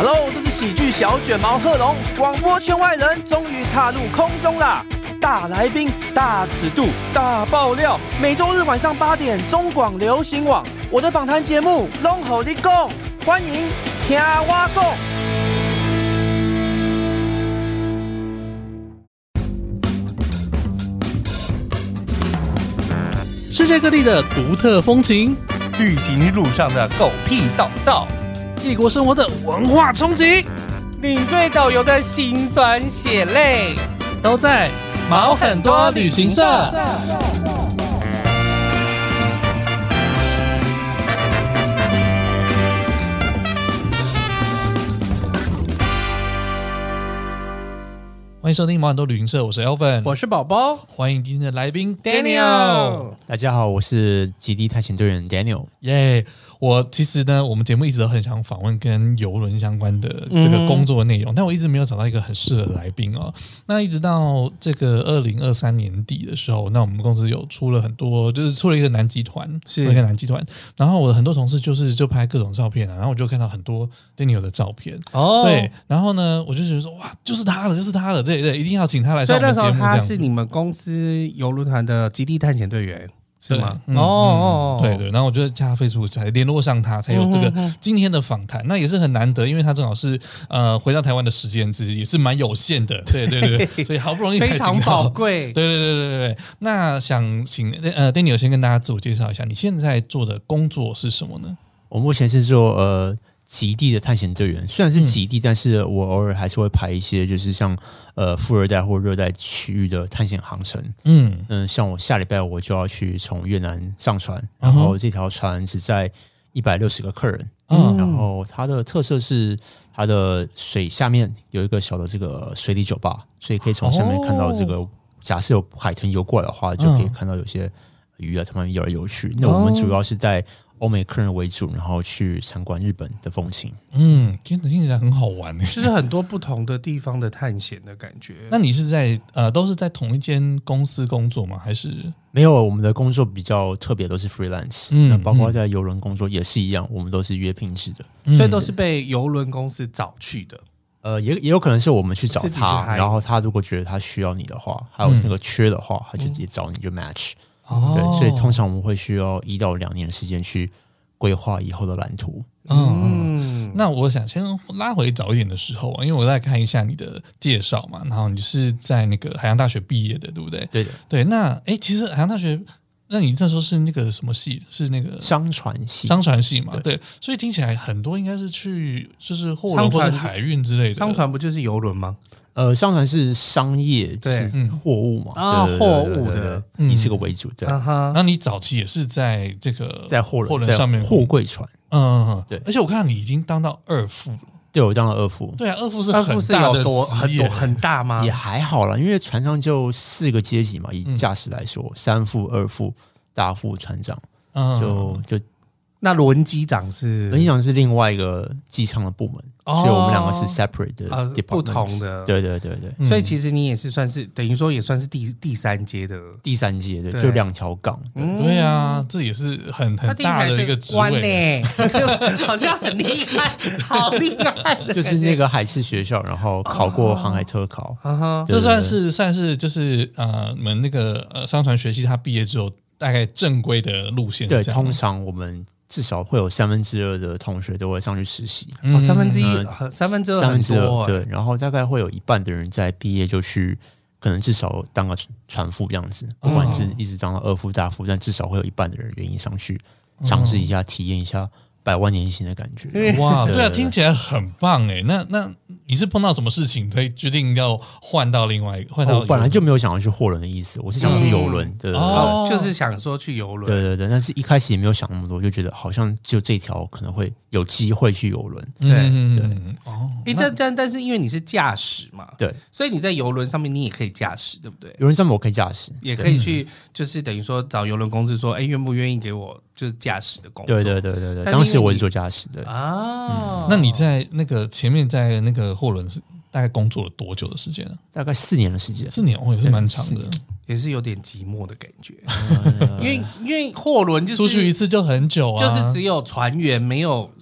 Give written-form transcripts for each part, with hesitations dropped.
Hello， 这是喜剧小卷毛贺龙，广播圈外人终于踏入空中啦！大来宾、大尺度、大爆料，每周日晚上8点，中广流行网，我的访谈节目《拢予你讲》，欢迎听我讲。 世界各地的独特风情， 旅行路上的狗屁倒灶， 异国生活的文化冲击， 领队导游的辛酸血泪， 都在毛很多旅行社。欢迎收听毛很多旅行社，我是 Elvin， 我是宝宝， 欢迎今天的来宾 Daniel。 大家好，我是极地探险队员 Daniel。 耶！我其实呢，我们节目一直都很想访问跟邮轮相关的这个工作内容，但我一直没有找到一个很适合的来宾哦。那一直到这个2023年底的时候，那我们公司有出了很多，就是出了一个男集团，然后我的很多同事就拍各种照片啊，然后我就看到很多 Daniel 的照片哦，对，然后呢，我就觉得说哇，就是他了，对，一定要请他来上我们节目。 所以那时候他是你们公司邮轮团的极地探险队员。是吗？ 对，然后我就加 Facebook 才联络上他，才有这个今天的访谈。那也是很难得，因为他正好是回到台湾的时间其实也是蛮有限的，对，所以好不容易才非常宝贵。 对。那想请Daniel 先跟大家自我介绍一下，你现在做的工作是什么呢？ 我目前是做极地的探险队员，虽然是极地，但是我偶尔还是会排一些，就是像副热带或热带区域的探险航程。像我下礼拜我就要去从越南上船，然后这条船只载160个客人，然后它的特色是它的水下面有一个小的这个水底酒吧，所以可以从下面看到这个，假设有海豚游过来的话，就可以看到有些鱼啊，他们游来游去。那我们主要是在欧美客人为主，然后去参观日本的风情。 听起来很好玩耶， 就是很多不同的地方的探险的感觉。 那你是在都是在同一间公司工作吗？还是没有？我们的工作比较特别，都是 freelance。那包括在邮轮工作也是一样，我们都是约聘制的， 所以都是被邮轮公司找去的。 也有可能是我们去找他，然后他如果觉得他需要你的话，还有那个缺的话，他就直接找你就 match。对，所以通常我们会需要1到2年的时间去规划以后的蓝图。 那我想先拉回早一点的时候啊，因为我在看一下你的介绍嘛，然后你是在那个海洋大学毕业的，对不对？ 对的， 对。那其实海洋大学，那你那时候是那个什么系？是那个商船系嘛？对，所以听起来很多应该是去就是货轮或者海运之类的。 商船不就是邮轮吗？ 商船是商业，就是货物嘛， 货物的以这个为主。对， 那你早期也是在这个在货轮上面货柜船， 对。而且我看到你已经当到2副了。 对，我当了2副。 对啊，2副是很大的很大吗？ 也还好啦，因为船上就4个阶级嘛，以驾驶来说，3副、2副、大副、船长，就。 那轮机长是另外一个机舱的部门，所以我们2个是 separate 的不同的。 对， 所以其实你也是算是等于说也算是第3阶的。 第3阶的，就2条杠。 对啊，这也是很大的一个职位， 好像很厉害，好厉害的。 就是那个海事学校，然后考过航海特考。 这算是就是你们那个商船学系，他毕业之后大概正规的路线是这样。 对，通常我们至少会有2/3的同学都会上去实习 ，2/3很多。 对，然后大概会有一半的人在毕业就去，可能至少当个船副这样子，不管是一直当到2副、大副，但至少会有一半的人愿意上去尝试一下、体验一下100万年薪的感觉。 哇，对啊，听起来很棒哎。那你是碰到什么事情，可以决定要换到另外一个？我本来就没有想要去货轮的意思，我是想去邮轮的， 就是想说去邮轮。 对，但是一开始也没有想那么多，就觉得好像就这条可能会有机会去邮轮。 但是因为你是驾驶嘛，对，所以你在邮轮上面你也可以驾驶，对不对？ 邮轮上面我可以驾驶， 也可以去，就是等于说找邮轮公司说，愿不愿意给我就是驾驶的工作？ 对，当时我是做驾驶的啊。 那你在那个前面在那个货轮是大概工作了多久的时间呢？ 大概4年的时间。 4年哦，也是蛮长的， 也是有点寂寞的感觉。因为货轮就是出去一次就很久啊， 就是只有船员没有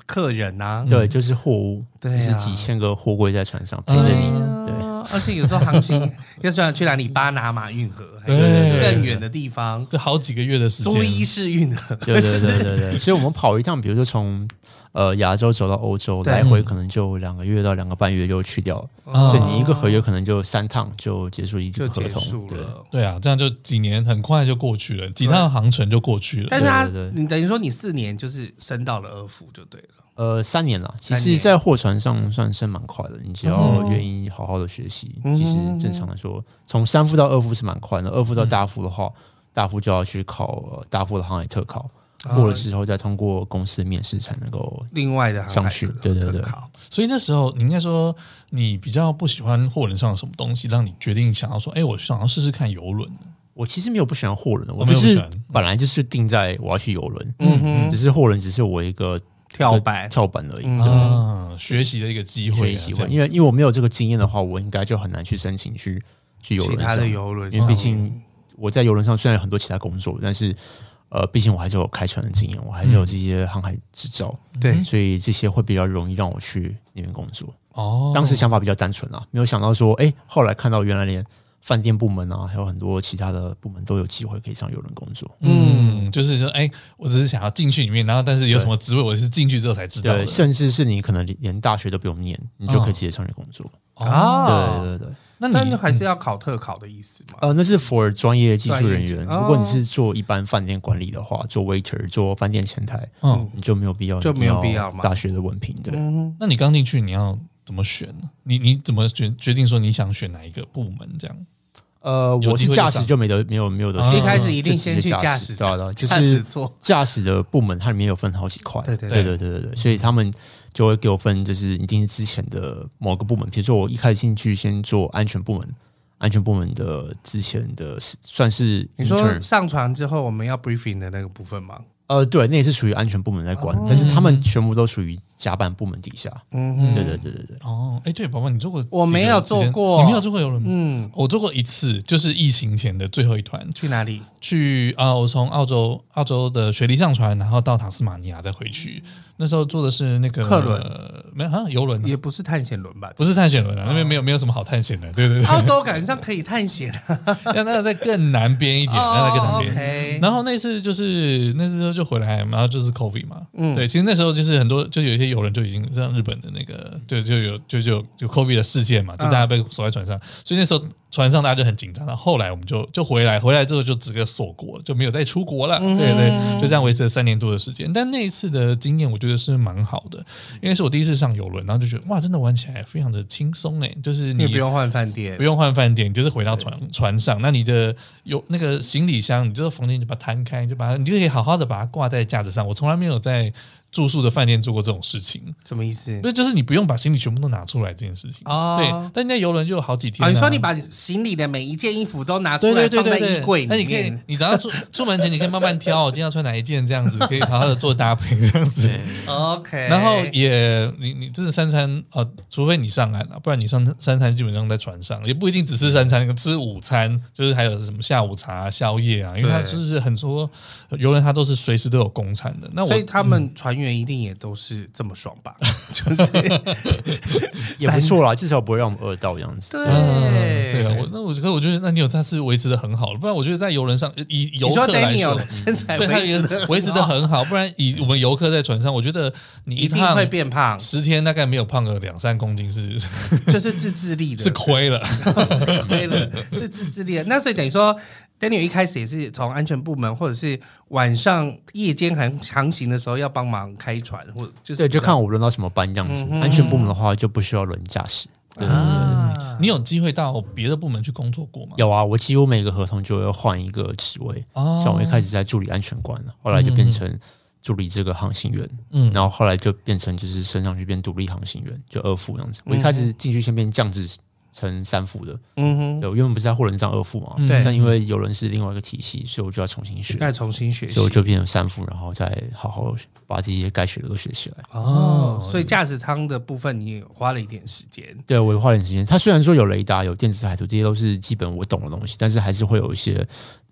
客人啊， 对，就是货物， 对啊， 就是几千个货柜在船上陪着你，对。 而且有时候航行要想去哪里，巴拿马运河，还有更远的地方， 对，好几个月的时间。 苏伊士运河， 对，所以我们跑一趟，比如说从亚洲走到欧洲，来回可能就2个月到2个半月就去掉了，所以你一个合约可能就3趟就结束一个合同， 对啊，这样就几年很快就过去了，几趟航程就过去了。 但是你等于说你4年就是升到了2副就对了。 3年了，其实，在货船上算升蛮快的。你只要愿意好好的学习，其实正常来说，从3副到2副是蛮快的。2副到大副的话，大副就要去考大副的航海特考，过了之后再通过公司面试才能够另外的上去。对。 所以那时候你应该说，你比较不喜欢货轮上的什么东西，让你决定想要说，我想要试试看邮轮。 我其实没有不喜欢货轮的，我就是本来就是定在我要去邮轮，只是货轮只是我一个。跳板而已， 学习的一个机会。 因为我没有这个经验的话，我应该就很难去申请去邮轮上。 其他的邮轮， 因为毕竟我在邮轮上虽然有很多其他工作，但是毕竟我还是有开船的经验，我还是有这些航海执照， 对， 所以这些会比较容易让我去那边工作。当时想法比较单纯啊，没有想到说，后来看到原来连饭店部门啊，还有很多其他的部门都有机会可以上邮轮工作。 就是说，我只是想要进去里面，然后但是有什么职位，我是进去之后才知道的。 对，甚至是你可能连大学都不用念，你就可以直接上去工作。对。 那你还是要考特考的意思吗？ 那是 for 专业技术人员。如果你是做一般饭店管理的话，做 waiter， 做饭店前台，你就没有必要大学的文凭。对。 那你刚进去，你要怎么选呢？你怎么决定说你想选哪一个部门这样？ 我是驾驶就没有的选， 一开始一定先去驾驶， 就是驾驶的部门，它里面有分好几块，对，所以他们就会给我分，就是一定是之前的某个部门，比如说我一开始进去先做安全部门的之前的算是你说上船之后我们要 briefing 的那个部分吗？ 对，那也是属于安全部门在管，但是他们全部都属于甲板部门底下。对。 对，宝宝，你做过？ 我没有做过， 你没有做过邮轮？我做过一次，就是疫情前的最后一团。 去哪里？ 我从澳洲的雪梨上船，然后到塔斯马尼亚再回去。那时候坐的是那个客轮， 没有邮轮， 也不是探险轮吧？ 不是探险轮啊，那边没有什么好探险的。对。 澳洲感觉上可以探险， 那个在更南边一点，那更南边。然后那次就回来，然后就是 COVID 嘛。对，其实那时候就是很多，就有一些邮轮就已经像日本的那个，对，就有 COVID 的事件嘛，就大家被锁在船上，所以那时候船上大家就很紧张。然后后来我们就回来之后就直接锁国了，就没有再出国了。对，就这样维持了3年多的时间。但那一次的经验，我觉得是蛮好的，因为是我第一次上邮轮，然后就觉得哇，真的玩起来非常的轻松就是你不用换饭店， 你就是回到船上，那你的有那个行李箱，你就是房间就把它摊开，你就可以好好的把它挂在架子上。我从来没有在住宿的饭店做过这种事情。 什么意思？ 那就是你不用把行李全部都拿出来这件事情。对，但那邮轮就有好几天。 你说你把行李的每一件衣服都拿出来放在衣柜里面， 那你可以，你只要出门前你可以慢慢挑，我今天要穿哪一件这样子，可以好好的做搭配这样子。 OK。 然后你真的3餐除非你上岸了，不然你3餐基本上在船上，也不一定只吃3餐，吃午餐，就是还有什么下午茶、宵夜啊，因为它就是很多邮轮它都是随时都有供餐的。 所以他们船员一定也都是这么爽吧？就是也不错啦，至少不会让我们饿到这样子。 对啊，我觉得那你有他是维持的很好了，不然我觉得在邮轮上以游客来说， 身材对他维持的很好，不然以我们游客在船上，我觉得你一定会变胖 ，10天大概没有胖个2-3公斤就是自制力的， 是亏了， 是自制力的。那所以等于说，Daniel 一开始也是从安全部门，或者是晚上夜间航行的时候要帮忙开船，或者就是对，就看我轮到什么班这样子。安全部门的话就不需要轮驾驶。 你有机会到别的部门去工作过吗？ 有啊，我几乎每个合同就会换一个职位。像我一开始在助理安全官，后来就变成助理这个航行员，然后后来就变成就是升上去变独立航行员，就2副这样子。我一开始进去先变降至成3副的，对，我原本不是在货轮上2副嘛，但因为邮轮是另外一个体系，所以我就要重新学，所以我就变成3副，然后再好好把这些该学的都学起来。 所以驾驶舱的部分你也花了一点时间。 对，我也花了点时间。它虽然说有雷达、有电子海图，这些都是基本我懂的东西，但是还是会有一些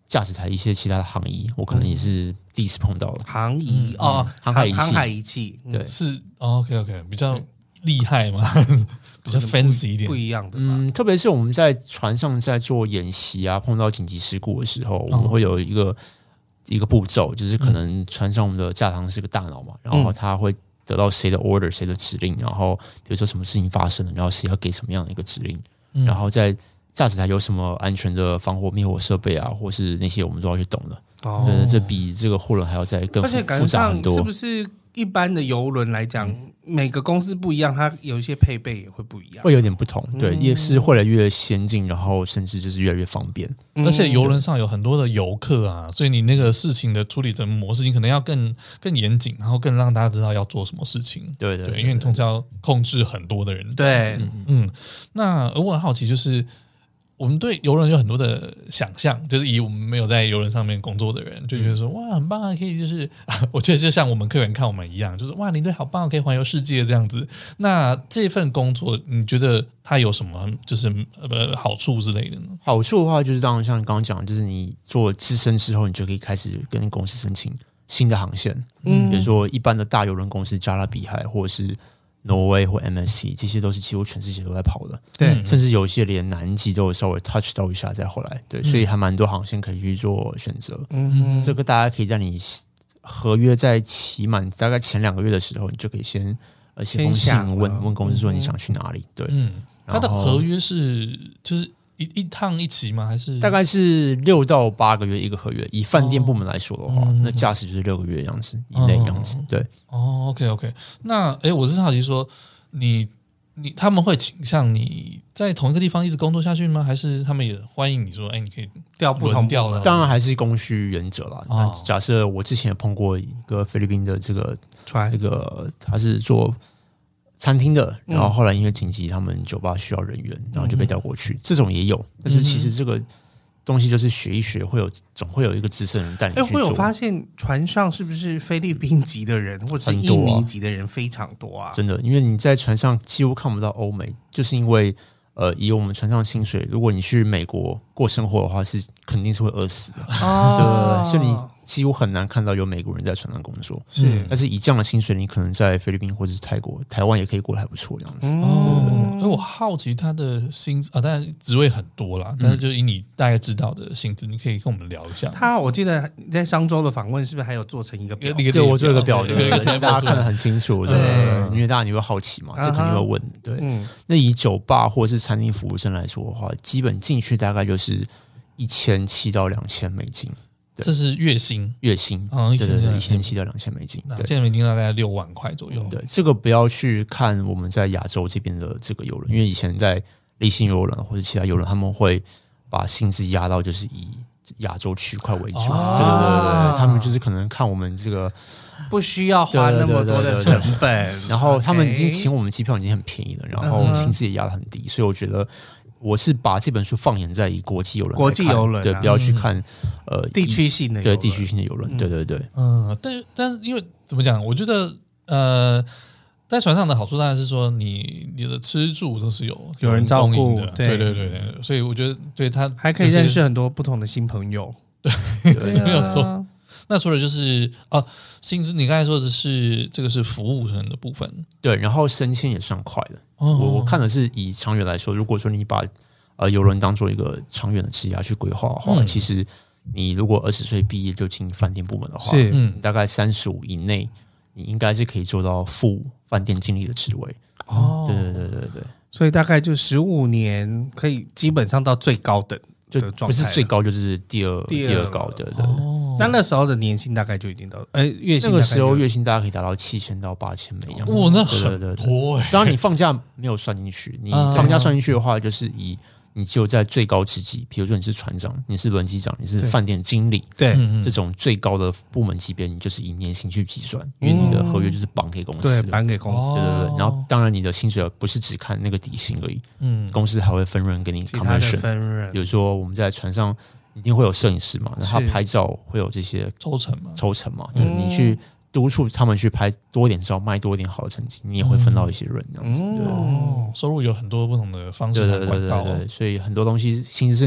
驾驶台一些其他的航仪，我可能也是第一次碰到了。 航仪航海仪器， 对， 是OK， 比较厉害嘛，比较 fancy 一点， 不一样的吧。 特别是我们在船上在做演习啊，碰到紧急事故的时候，我们会有一个步骤，就是可能船上我们的驾航是个大脑嘛，然后他会得到谁的 order 谁的指令，然后比如说什么事情发生了，然后谁要给什么样的一个指令，然后在驾驶台有什么安全的防火灭火设备啊，或是那些我们都要去懂的。这比这个货轮还要再更复杂很多。 是不是一般的邮轮来讲，每个公司不一样，它有一些配备也会不一样， 会有点不同。对，也是会越来越先进，然后甚至就是越来越方便。 而且邮轮上有很多的游客啊，所以你那个事情的处理的模式，你可能要更严谨，然后更让大家知道要做什么事情。 对， 因为你通常要控制很多的人。 对， 那我很好奇，就是我们对邮轮有很多的想象，就是以我们没有在邮轮上面工作的人，就觉得说哇很棒啊，可以就是我觉得就像我们客人看我们一样，就是哇领队好棒，可以环游世界这样子。那这份工作你觉得它有什么就是好处之类的呢？ 好处的话就是像你刚刚讲，就是你做资深之后，你就可以开始跟公司申请新的航线，比如说一般的大邮轮公司加勒比海或者是挪威或 MSC， 这些都是几乎全世界都在跑的， 对， 甚至有一些连南极都有稍微 touch 到一下再回来，对，所以还蛮多航线可以去做选择。这个大家可以在你合约在期满大概前2个月的时候，你就可以先写封信问公司说你想去哪里，对， 它的合约是就是一趟一期吗？还是大概是6到8个月一个合约？以饭店部门来说的话，那驾驶就是6个月样子以内样子。对， OK。那我是好奇说，他们会倾向你在同一个地方一直工作下去吗？还是他们也欢迎你说，你可以调不同调了？ 当然还是供需原则啦。那假设我之前也碰过一个菲律宾的这个他是做餐厅的，然后后来因为紧急，他们酒吧需要人员，然后就被调过去。这种也有，但是其实这个东西就是学一学，总会有一个资深人带你去做。 会有发现船上是不是菲律宾籍的人或者是印尼籍的人非常多啊？ 真的，因为你在船上几乎看不到欧美，就是因为以我们船上的薪水，如果你去美国过生活的话，肯定是会饿死的。对，所以你几乎很难看到有美国人在船上工作。是，但是以这样的薪水，你可能在菲律宾或者是泰国、台湾也可以过得还不错这样子。 所以我好奇他的薪资当然职位很多啦，但是就以你大概知道的薪资，你可以跟我们聊一下。 我记得在商周的访问是不是还有做成一个表？ 对，我做一个表格，大家看得很清楚。对，因为大家你会好奇嘛，这肯定会问。对，那以酒吧或者是餐厅服务生来说的话，基本进去大概就是1700到2000美金。 这是月薪， 对，1700到2000美金， 现在美金大概6万块左右。 对，这个不要去看我们在亚洲这边的这个邮轮，因为以前在立信邮轮或者其他邮轮，他们会把薪资压到就是以亚洲区块为主。对，他们就是可能看我们这个不需要花那么多的成本， 然后他们已经请我们机票已经很便宜了，然后薪资也压得很低，所以我觉得。我是把这本书放眼在国际邮轮，对，不要去看地区性的， 对地区性的邮轮，对， 但是因为怎么讲，我觉得在船上的好处当然是说你的吃住都是有人照顾的，对，所以我觉得对他还可以认识很多不同的新朋友， 对，没有错。那除了就是薪资，你刚才说的是这个是服务生的部分， 对，然后升迁也算快的。我看的是以长远来说，如果说你把邮轮当做一个长远的职业去规划的话，其实你如果20岁毕业就进饭店部门的话，大概35以内，你应该是可以做到副饭店经理的职位。对， 所以大概就15年可以基本上到最高等。 就不是最高，就是第二高的。 那时候的年薪大概就已经到，月薪那个时候月薪大概可以达到7000到8000美元。 那很多。 当然你放假没有算进去，你放假算进去的话，就是你只有在最高职级，比如说你是船长，你是轮机长，你是饭店经理， 对这种最高的部门级别，你就是以年薪去计算，因为你的合约就是绑给公司， 对，绑给公司， 对。然后当然你的薪水不是只看那个底薪而已，公司还会分润给你 commission， 比如说我们在船上一定会有摄影师嘛，然后他拍照会有这些抽成嘛，对，你去督促他们去拍多一点照，卖多一点好的成绩，你也会分到一些润这样子。 收入有很多不同的方式和管道， 对，所以很多东西薪资是你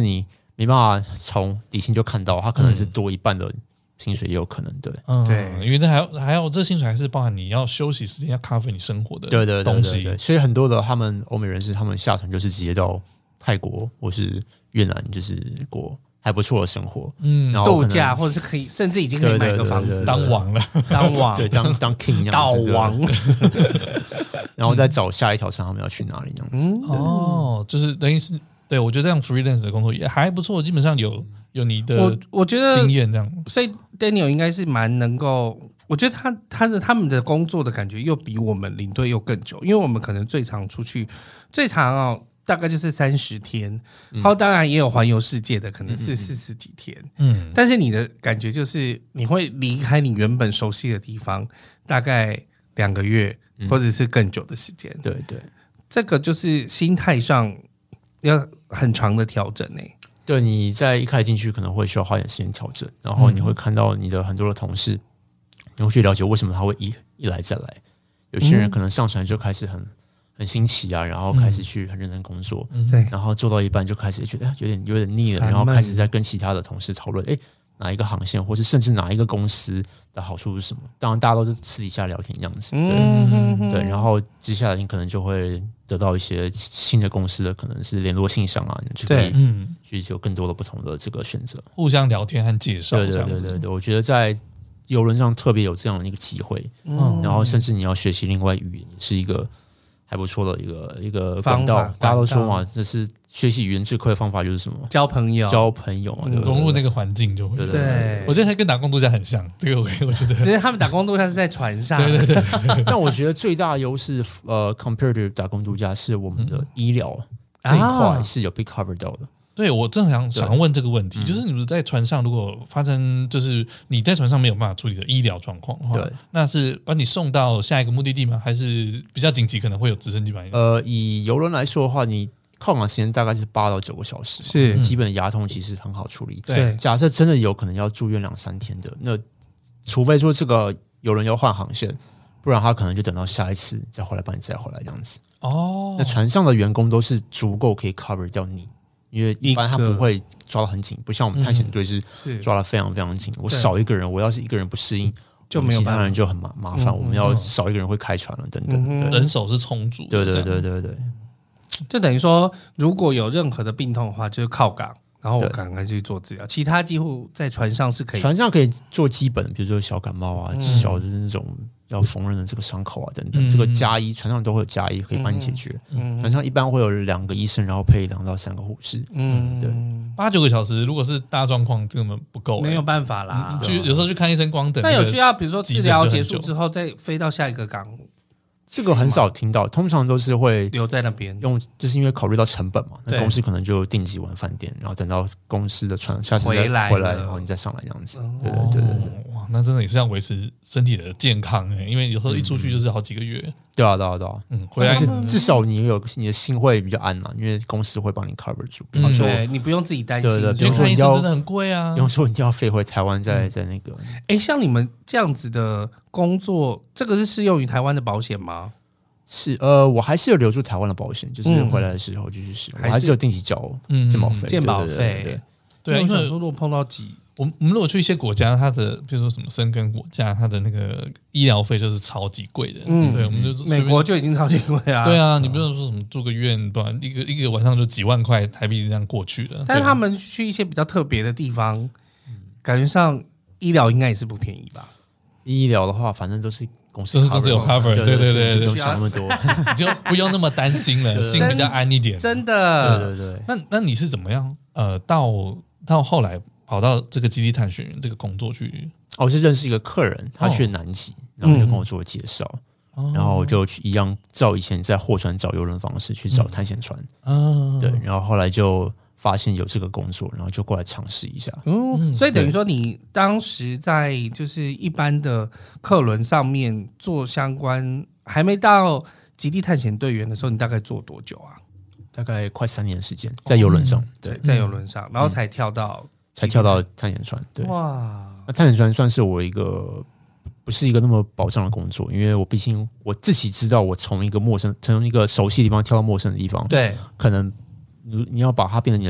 没办法从底薪就看到，他可能是多一半的薪水也有可能，对， 对，因为这还有这薪水还是包含你要休息时间要 cover 你生活的东西， 对，所以很多的他们欧美人士，他们下船就是直接到泰国或是越南，就是过还不错的生活，然后度假或者是可以，甚至已经可以买个房子当王了， 当王， 对，当 king 岛王， 然后再找下一条船他们要去哪里这样子， 就是等于是。对，我觉得这样 freelance 的工作也还不错，基本上有你的我觉得经验这样， 所以 Daniel 应该是蛮能够，我觉得他们的工作的感觉又比我们领队又更久，因为我们可能最长出去最长大概就是30天，然后当然也有环游世界的，可能是40几天，但是你的感觉就是你会离开你原本熟悉的地方，大概2个月或者是更久的时间， 对， 这个就是心态上要很长的调整欸。 对，你在一开始进去可能会需要花点时间调整，然后你会看到你的很多的同事，你会去了解为什么他会一来再来。有些人可能上船就开始很新奇啊，然后开始去很认真工作， 对， 然后做到一半就开始觉得有点腻了，然后开始在跟其他的同事讨论，哪一个航线，或是甚至哪一个公司的好处是什么？当然，大家都是私底下聊天这样子，对，然后接下来你可能就会得到一些新的公司的可能是联络信箱啊，你就可以去有更多的不同的这个选择， 互相聊天和介绍， 对，我觉得在邮轮上特别有这样的一个机会，然后甚至你要学习另外语言，是一个还不错的一个管道。大家都说嘛，这是学习语言最快的方法就是什么？ 交朋友嘛， 融入那个环境就会。 对， 我觉得还跟打工度假很像。这个我觉得， 只是他们打工度假是在船上。 对。 但我觉得最大的优势，compared to 打工度假是我们的医疗这一块是有被 cover 到的。 对，我正想问这个问题，就是你们在船上如果发生，就是你在船上没有办法处理的医疗状况的话，那是把你送到下一个目的地吗？还是比较紧急，可能会有直升机把你？ 以邮轮来说的话，你靠港时间大概是8到9个小时， 是基本牙痛其实很好处理。 对， 假设真的有可能要住院2-3天的，那除非说这个邮轮要换航线，不然他可能就等到下一次再回来把你载回来这样子。那船上的员工都是足够可以 cover 掉你。因为一般他不会抓得很紧，不像我们探险队是抓得非常非常紧。我少一个人，我要是一个人不适应， 就没有其他人就很麻烦。我们要少一个人会开船了，等等。 人手是充足。 对， 就等于说，如果有任何的病痛的话，就是靠港，然后我赶快去做治疗。其他几乎在船上是可以， 船上可以做基本，比如说小感冒啊，小的那种。要缝纫的这个伤口啊，等等，这个加医船上都会有加医可以帮你解决。船上一般会有2个医生，然后配2到3个护士。对 ，8-9个小时，如果是大状况，根本不够， 没有办法啦。 就有时候去看医生，光等。 那有需要，比如说治疗结束之后，再飞到下一个港。 这个很少听到，通常都是会留在那边就是因为考虑到成本嘛，那公司可能就订几晚饭店，然后等到公司的船下次再回来，然后你再上来这样子。对。 哇，那真的也是要维持身体的健康因为有时候一出去就是好几个月。 对啊。 回来至少你的心会比较安啦，因为公司会帮你 cover 住。比方说你不用自己担心。 对， 因为看医生真的很贵啊。 比方说你要飞回台湾，在那个。 像你们这样子的工作，这个是适用于台湾的保险吗？ 是我还是有留住台湾的保险，就是回来的时候就去使用，我还是有定期交健保费。 对，因为如果碰到我们如果去一些国家，它的比如说什么申根国家，它的那个医疗费就是超级贵的。对，我们就美国就已经超级贵啊。 对啊，你不用说什么住个院，不然一个晚上就几万块台币这样过去了。 但是他们去一些比较特别的地方，感觉上医疗应该也是不便宜吧？ 医疗的话，反正都是。公司都是有 cover， 对， 不用想那么多， 你就不用那么担心了，心比较安一点。 真的， 对。 那你是怎么样？到后来跑到这个基地探险员这个工作去？ 我是认识一个客人，他去南极，然后就跟我做了介绍，然后我就一样照以前在货船找邮轮方式去找探险船。对，然后后来就。发现有这个工作，然后就过来尝试一下。 所以等于说，你当时在就是一般的客轮上面做相关，还没到极地探险队员的时候，你大概做多久啊？ 大概快3年的时间，在邮轮上。对， 在邮轮上，然后才跳到探险船。对， 哇， 那探险船算是我一个不是一个那么保障的工作，因为我毕竟我自己知道，我从一个熟悉的地方跳到陌生的地方， 对， 可能。你要把它变成你的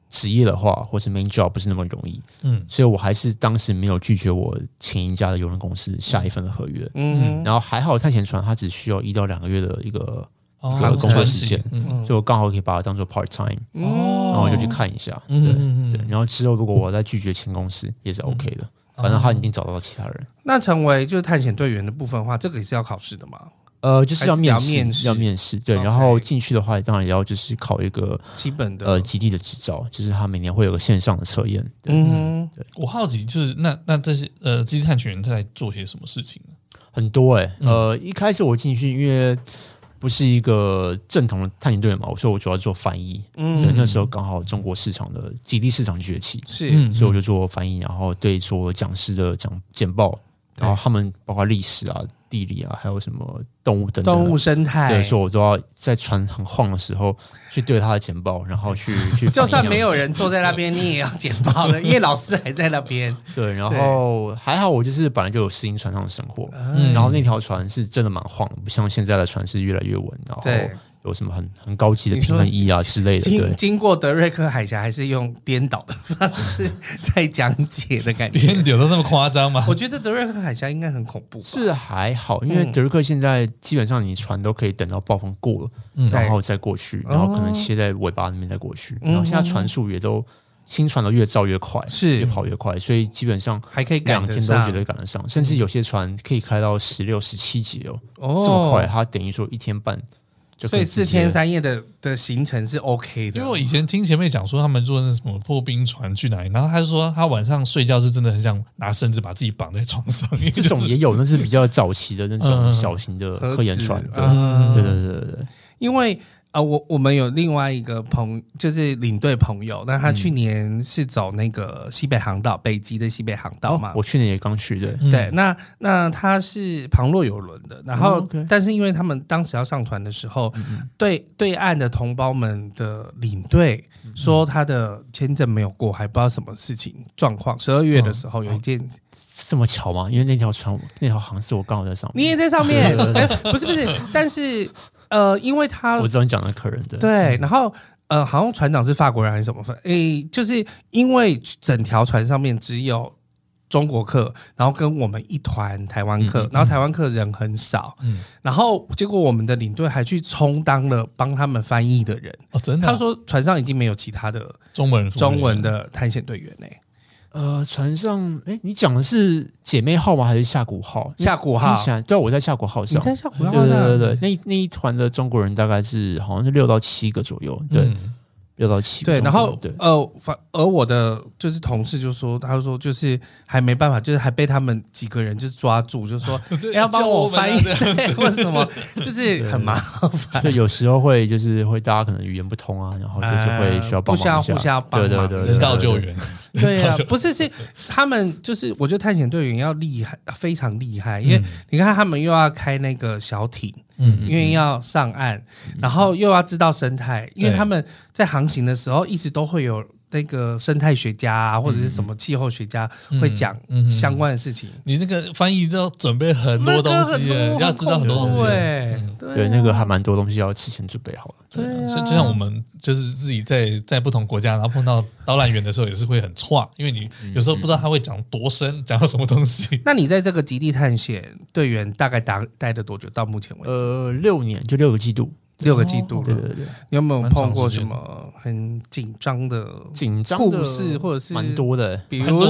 职业的话，或是 main job 不是那么容易，所以我还是当时没有拒绝我前一家的邮轮公司下一份的合约，然后还好探险船它只需要1到2个月的一个工作时间，所以我刚好可以把它当做 part time，然后我就去看一下，对，然后之后如果我再拒绝前公司也是 OK 的，反正他一定找到其他人。 那成为就是探险队员的部分的话，这个也是要考试的吗？ 就是要面试，对，然后进去的话，当然也要就是考一个基本的基地的执照，就是他每年会有个线上的测验。对， 我好奇就是那这些基地探险员在做些什么事情呢？ 很多一开始我进去，因为不是一个正统的探险队员嘛，所以我主要做翻译。对，那时候刚好中国市场的基地市场崛起，所以我就做翻译，然后对所讲师的简报，然后他们包括历史啊、地理啊，还有什么动物等等动物生态， 对，所以我都要在船很晃的时候去对他的简报，然后去就算没有人坐在那边，你也要简报的，因为老师还在那边。 对，然后还好我就是本来就有适应船上的生活，然后那条船是真的蛮晃的，不像现在的船是越来越稳，然后有什么很高级的平衡衣啊之类的。 经过德瑞克海峡还是用颠倒的方式在讲解的感觉， 颠倒都那么夸张吗？ 我觉得德瑞克海峡应该很恐怖吧。 是还好，因为德瑞克现在基本上你船都可以等到暴风过了，然后再过去，然后可能切在尾巴那边再过去，然后现在船速也都新船都越造越快， 是越跑越快，所以基本上还可以赶得上， 2天都绝对赶得上，甚至有些船可以开到16、17节这么快，它等于说1天半。 所以4天3夜的行程是 OK 的。 因为我以前听前辈讲说，他们坐那什么破冰船去哪里，然后他就说他晚上睡觉是真的很想拿绳子把自己绑在床上。 这种也有，那是比较早期的那种小型的科研船。对。 因为我们有另外一个就是领队朋友，那他去年是走那个西北航道，北极的西北航道嘛。 我去年也刚去的。 对，那他是旁洛邮轮的，然后但是因为他们当时要上船的时候，对岸的同胞们的领队说他的签证没有过，还不知道什么事情状况。12月的时候有一件。 这么巧吗？因为那条航是我刚好在上面， 你也在上面？不是，但是因为我知道你讲的客人对，然后好像船长是法国人还是什么？就是因为整条船上面只有中国客，然后跟我们一团台湾客，然后台湾客人很少，然后结果我们的领队还去充当了帮他们翻译的人。 真的？ 他说船上已经没有其他的中文的探险队员船上，你讲的是姐妹号吗？还是下谷号？ 下谷号， 对，我在下谷号上。 你在下谷号上？ 对，那一团的中国人大概好像是6到7个左右，对，6到7个。 对，然后而我的就是同事就说，他说就是还没办法，就是还被他们几个人就是抓住，就说要帮我翻译或者什么，就是很麻烦。 对，有时候会大家可能语言不通啊，然后就是会需要帮忙一下， 互相帮忙， 对， 人道救援。 对啊，不是他们就是我觉得探险队员要厉害，非常厉害，因为你看他们又要开那个小艇，因为要上岸，然后又要知道生态，因为他们在航行的时候一直都会有那个生态学家啊，或者是什么气候学家会讲相关的事情。 你那个翻译都要准备很多东西，要知道很多东西。 对，那个还蛮多东西要事先准备好了。 对，就像我们就是自己在不同国家，然后碰到导览员的时候，也是会很差，因为你有时候不知道他会讲多深，讲到什么东西。 那你在这个极地探险队员大概待了多久？到目前为止 ，6年，就6个季度。 6个季度了， 对， 你有没有碰过什么很紧张的故事，或者是蛮多的？ 比如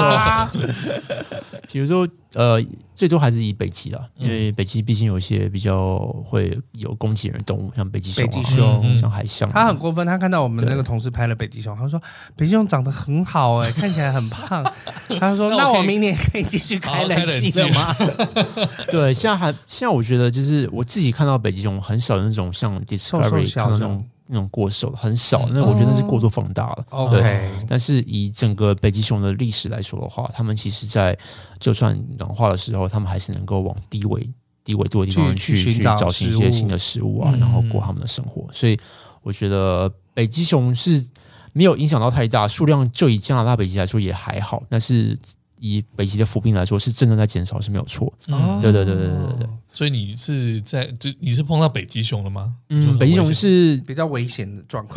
说， 最多还是以北极啦，因为北极毕竟有一些比较会有攻击人的动物，像北极熊，像海象。 他很过分，他看到我们那个同事拍了北极熊，他说北极熊长得很好看起来很胖。他说那我明年可以继续开冷气了吗？ 对，现在我觉得就是我自己看到北极熊很少那种像 Discovery 看到那种过瘦的很少，那我觉得那是过度放大了。 OK， 但是以整个北极熊的历史来说的话，他们其实在就算暖化的时候，他们还是能够往低纬度的地方去找寻一些新的食物啊，然后过他们的生活。所以我觉得北极熊是没有影响到太大，数量就以加拿大北极来说也还好，但是以北极的伏兵来说，是真的在减少，是没有错。对。 所以你是碰到北极熊了吗？ 北极熊是比较危险的状况。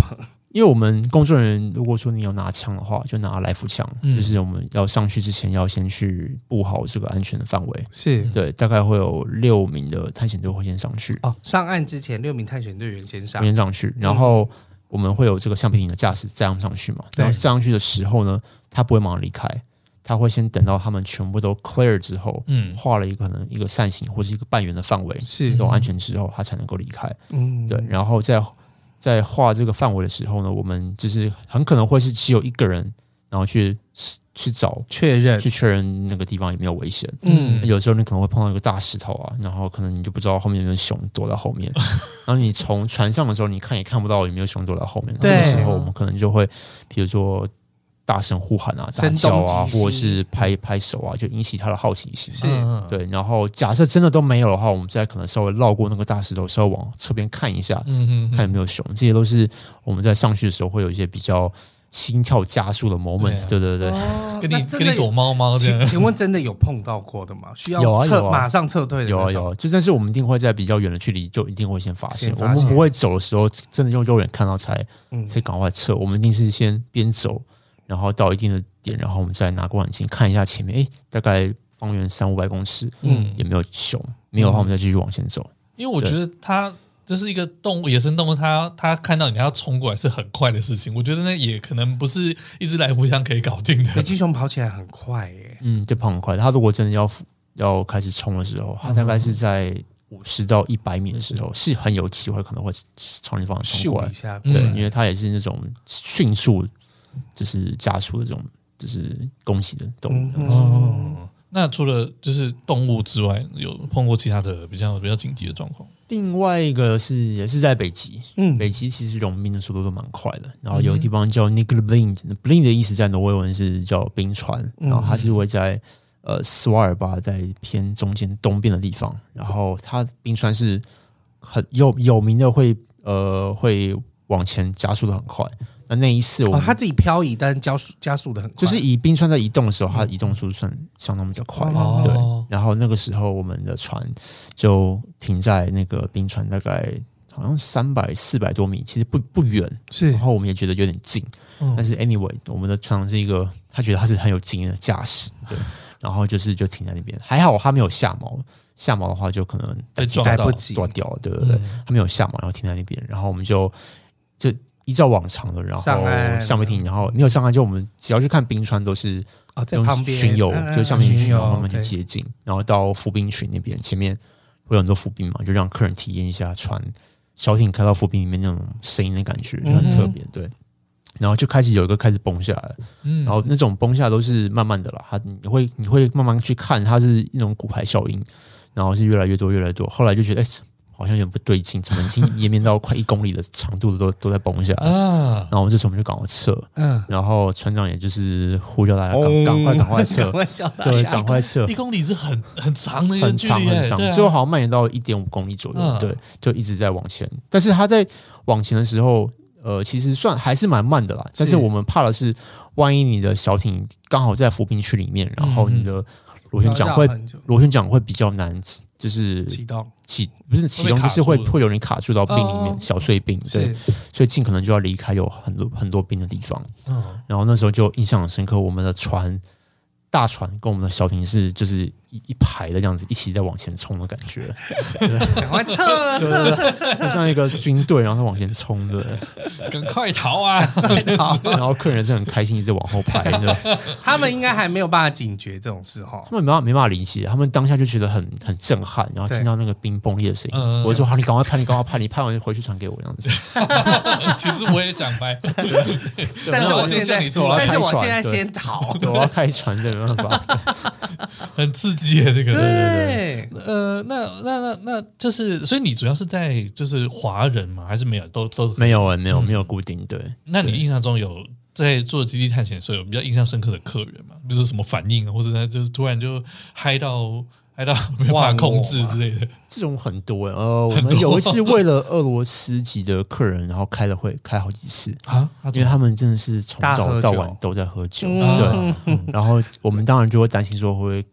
因为我们工作人员如果说你有拿枪的话，就拿来福枪，就是我们要上去之前要先去布好这个安全的范围。 是对，大概会有6名的探险队会先上去。 上岸之前6名探险队员先上去，然后我们会有这个橡皮艇的驾驶载他们上去嘛。然后载上去的时候呢，他不会马上离开，他会先等到他们全部都 clear 之后，画了可能一个扇形或是一个半圆的范围， 是都安全之后，他才能够离开。对，然后在画这个范围的时候呢，我们就是很可能会是只有一个人，然后去找确认那个地方有没有危险。有时候你可能会碰到一个大石头啊，然后可能你就不知道后面有没有熊躲在后面，然后你从船上的时候，你看也看不到有没有熊躲在后面。这个时候我们可能就会，比如说大声呼喊啊、大叫啊，或者是拍拍手啊，就引起他的好奇心。对。然后假设真的都没有的话，我们再可能稍微绕过那个大石头，稍微往侧边看一下，看有没有熊。这些都是我们在上去的时候会有一些比较心跳加速的 moment。对， 跟你躲猫这样。 请问真的有碰到过的吗？需要马上撤退的？ 有，就但是我们一定会在比较远的距离就一定会先发现，我们不会走的时候真的用肉眼看到才赶快撤，我们一定是先边走。然后到一定的点，然后我们再拿望远镜看一下前面，大概方圆300-500公尺，有没有熊？没有的话，我们再继续往前走。因为我觉得它这是一个动物，野生动物，它看到你要冲过来是很快的事情。我觉得那也可能不是一只来福枪可以搞定的。 北极熊跑起来很快耶， 就跑很快。它如果真的要开始冲的时候，它大概是在50到100米的时候，是很有机会可能会朝你方向冲过来。对，因为它也是那种迅速。就是加速的这种，就是攻击的动物。 那除了就是动物之外，有碰过其他的比较紧急的状况？ 另外一个也是在北极，北极其实融冰的速度都蛮快的。然后有个地方叫 Niggeblind，Blind 的意思在挪威文是叫冰川，然后它是会在斯瓦尔巴在偏中间东边的地方。然后它冰川是很有名的会往前加速的很快。那一次它自己漂移，但是加速的很快， 就是以冰川在移动的时候，它的移动速度算相当比较快。对，然后那个时候我们的船就停在那个冰川大概好像300-400多米，其实不远。然后我们也觉得有点近，但是 anyway， 我们的船长是一个他觉得他是很有经验的驾驶，对，然后就停在那边，还好他没有下锚。下锚的话就可能被撞到断掉了，对，他没有下锚，然后停在那边，然后我们就依照往常的，然后橡皮艇，然后没有上岸，就我们只要去看冰川都是在旁边巡游，就橡皮艇巡游慢慢去接近，然后到浮冰群那边，前面会有很多浮冰嘛，就让客人体验一下船小艇开到浮冰里面那种声音的感觉，就很特别。对，然后就有一个开始崩下来，然后那种崩下都是慢慢的啦，你会慢慢去看，它是那种骨牌效应，然后是越来越多，后来就觉得好像有点不对劲，怎么已经延绵到快1公里的长度都在崩下来然后这时候我们就赶快撤，然后船长也就是呼叫大家赶快撤，对，赶快撤。 1公里是很长的一个距离， 很长，最后好像蔓延到1.5公里左右，对，就一直在往前。但是他在往前的时候，其实还是蛮慢的啦。但是我们怕的是，万一你的小艇刚好在浮冰区里面，然后你的螺旋桨会比较难，就是启动， 不是启动，就是会有人卡住到冰里面，小碎冰，对，所以尽可能就要离开有很多冰的地方。然后那时候就印象很深刻，我们的大船跟我们的小艇是就是一排的这样子一起在往前冲的感觉， 赶快撤， 就像一个军队，然后往前冲的， 赶快逃啊！ 然后客人是很开心，一直往后拍。 他们应该还没有办法警觉这种事哈， 他们没办法理解，他们当下就觉得很震撼，然后听到那个冰崩裂的声音，我就说好，你赶快拍，你拍完回去传给我这样子。 其实我也想拍， 但是我现在先逃， 我要开船，这没办法， 很刺激耶，这个对。 那就是，所以你主要是在就是华人吗？还是没有都没有固定？对。 那你印象中有在做基地探险的时候有比较印象深刻的客人吗？比如说什么反应啊，或者就是突然就嗨到没有办法控制之类的？ 这种很多我们有一次为了俄罗斯籍的客人，然后开好几次因为他们真的是从早到晚都在喝酒，对。然后我们当然就会担心说会不会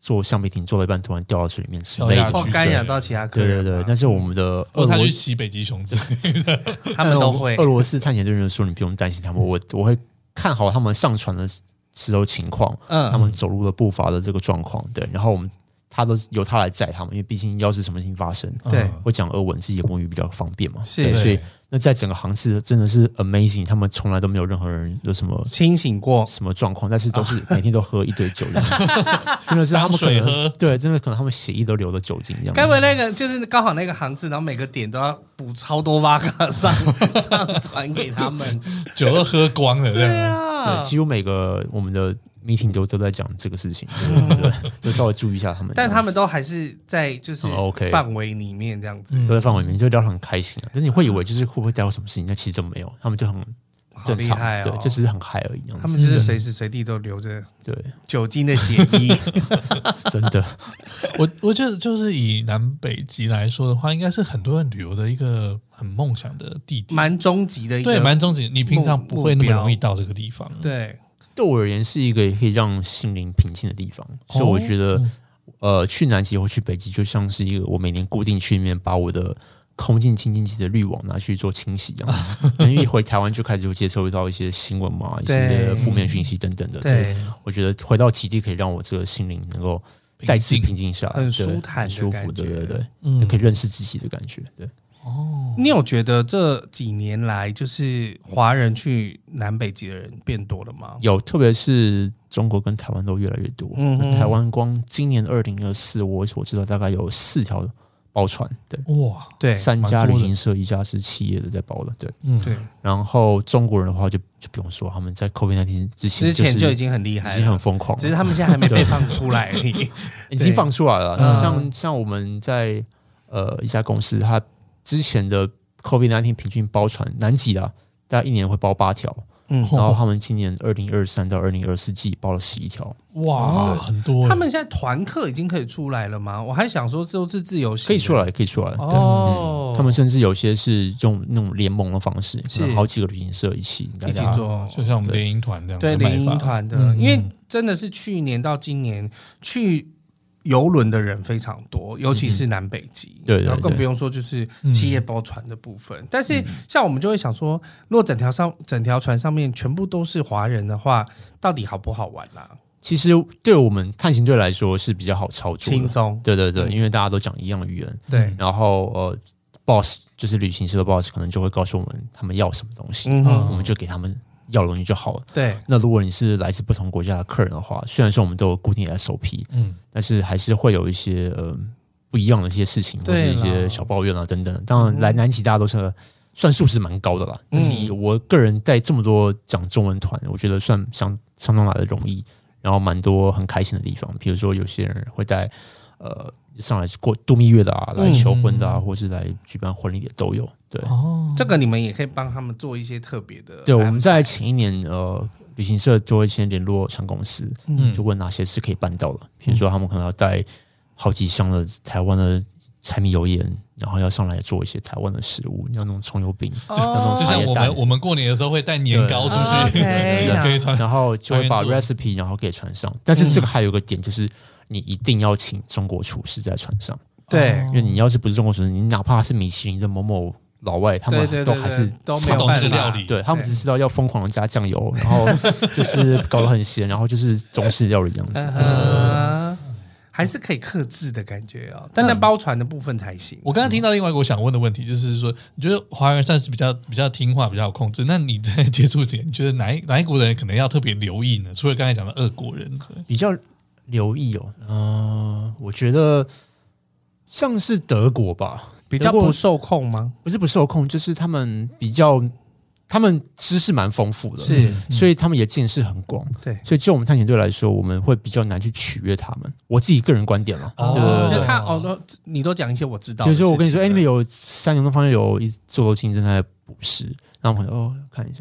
做橡皮艇做到一半突然掉到水里面之掉下去类的。 干扰到其他客人。 对，但是我们的俄他罗去骑北极熊之类的， 他们都会。 俄罗斯探险队员说你不用担心他们，我会看好他们上船的时候情况，他们走路的步伐的这个状况，对，然后他都由他来载他们，因为毕竟要是什么事情发生， 对， 我讲俄文自己的母语比较方便嘛， 是， 对，所以那在整个航次真的是 amazing， 他们从来都没有任何人有什么清醒过什么状况，但是都是每天都喝一堆酒这样子，真的是他们可能对，真的可能他们血液都流了酒精这样子。 该不会那个就是刚好那个航次，然后每个点都要补超多瓦卡上传给他们， 酒都喝光了， 对啊， 对，几乎每个我们的meeting 都在讲这个事情，对，就稍微注意一下他们， 但他们都还是在就是范围里面这样子， 都在范围里面，就聊得很开心啊。但是你会以为就是会不会带到什么事情，但其实都没有，他们就很正常，对，就只是很嗨而已。 他们就是随时随地都流着对酒精的血液， 真的。我觉得就是以南北极来说的话，应该是很多人旅游的一个很梦想的地点， 蛮终极的一个， 对，蛮终极。你平常不会那么容易到这个地方， 对。 对我而言是一个可以让心灵平静的地方，所以我觉得，去南极或去北极就像是一个我每年固定去里面把我的空净清净机的滤网拿去做清洗这样子。因为回台湾就开始就接收到一些新闻嘛，一些负面讯息等等的。对，我觉得回到极地可以让我这个心灵能够再次平静下来， 很舒坦、 很舒服，对，可以认识自己的感觉，对。 你有觉得这几年来，就是华人去南北极的人变多了吗？ 有，特别是中国跟台湾都越来越多。台湾光今年2024，我所知道大概有4条包船，对， 哇， 对 ，3家旅行社，1家是企业的在包的，对， 对。 然后中国人的话就不用说，他们在 COVID-19 之前就已经很厉害了， 已经很疯狂， 只是他们现在还没被放出来而已， 已经放出来了。像我们在一家公司，它之前的 COVID-19 平均包船南极啊，大概1年会包8条，然后他们今年2023到2024季包了11条， 哇，很多。 他们现在团客已经可以出来了吗？我还想说都是自由行， 可以出来，哦。他们甚至有些是用那种联盟的方式，好几个旅行社一起做， 就像我们联营团这样。 对，联营团的，因为真的是去年到今年去邮轮的人非常多，尤其是南北极， 对， 然后更不用说就是企业包船的部分。但是像我们就会想说，如果整条船上面全部都是华人的话，到底好不好玩啊？ 其实对我们探险队来说是比较好操作的， 轻松。 对，因为大家都讲一样的语言， 对。 然后boss 就是旅行社的 boss 可能就会告诉我们他们要什么东西，我们就给他们要的东西就好了。 对， 那如果你是来自不同国家的客人的话，虽然说我们都有固定的 SOP，但是还是会有一些不一样的一些事情，或是一些小抱怨啊等等。当然，来南极大家都是算素质蛮高的啦，但是以我个人带这么多讲中文团，我觉得算相当来的容易，然后蛮多很开心的地方。比如说有些人会带上来过度蜜月的啊，来求婚的啊，或是来举办婚礼的都有。对， 这个你们也可以帮他们做一些特别的。 对，我们在前一年旅行社就会先联络船公司，就问哪些是可以办到的。比如说他们可能要带好几箱的台湾的柴米油盐，然后要上来做一些台湾的食物，要弄葱油饼，要弄茶叶蛋。 就像我们过年的时候会带年糕出去，可以传， 然后就会把 recipe 然后给传上。但是这个还有个点就是。你一定要请中国厨师在船上， 对， 因为你要是不是中国厨师，你哪怕是米其林的某某老外，他们都还是都没有办法料理， 对他们只知道要疯狂的加酱油，然后就是搞得很咸，然后就是中式料理这样子， 还是可以克制的感觉哦。但那包船的部分才行。 我刚刚听到另外一个我想问的问题，就是说，你觉得华人算是比较听话、比较有控制？那你在接触前，你觉得哪一国人可能要特别留意呢？除了刚才讲的俄国人， 比较。留意我觉得像是德国吧， 比较不受控吗？ 不是不受控，就是他们知识蛮丰富的， 是， 所以他们也见识很广， 对， 所以就我们探险队来说，我们会比较难去取悦他们。我自己个人观点了， 就你都讲一些我知道的， 就是我跟你说，那边有3点钟方向有一座楼金正在捕食，然后朋友看一下。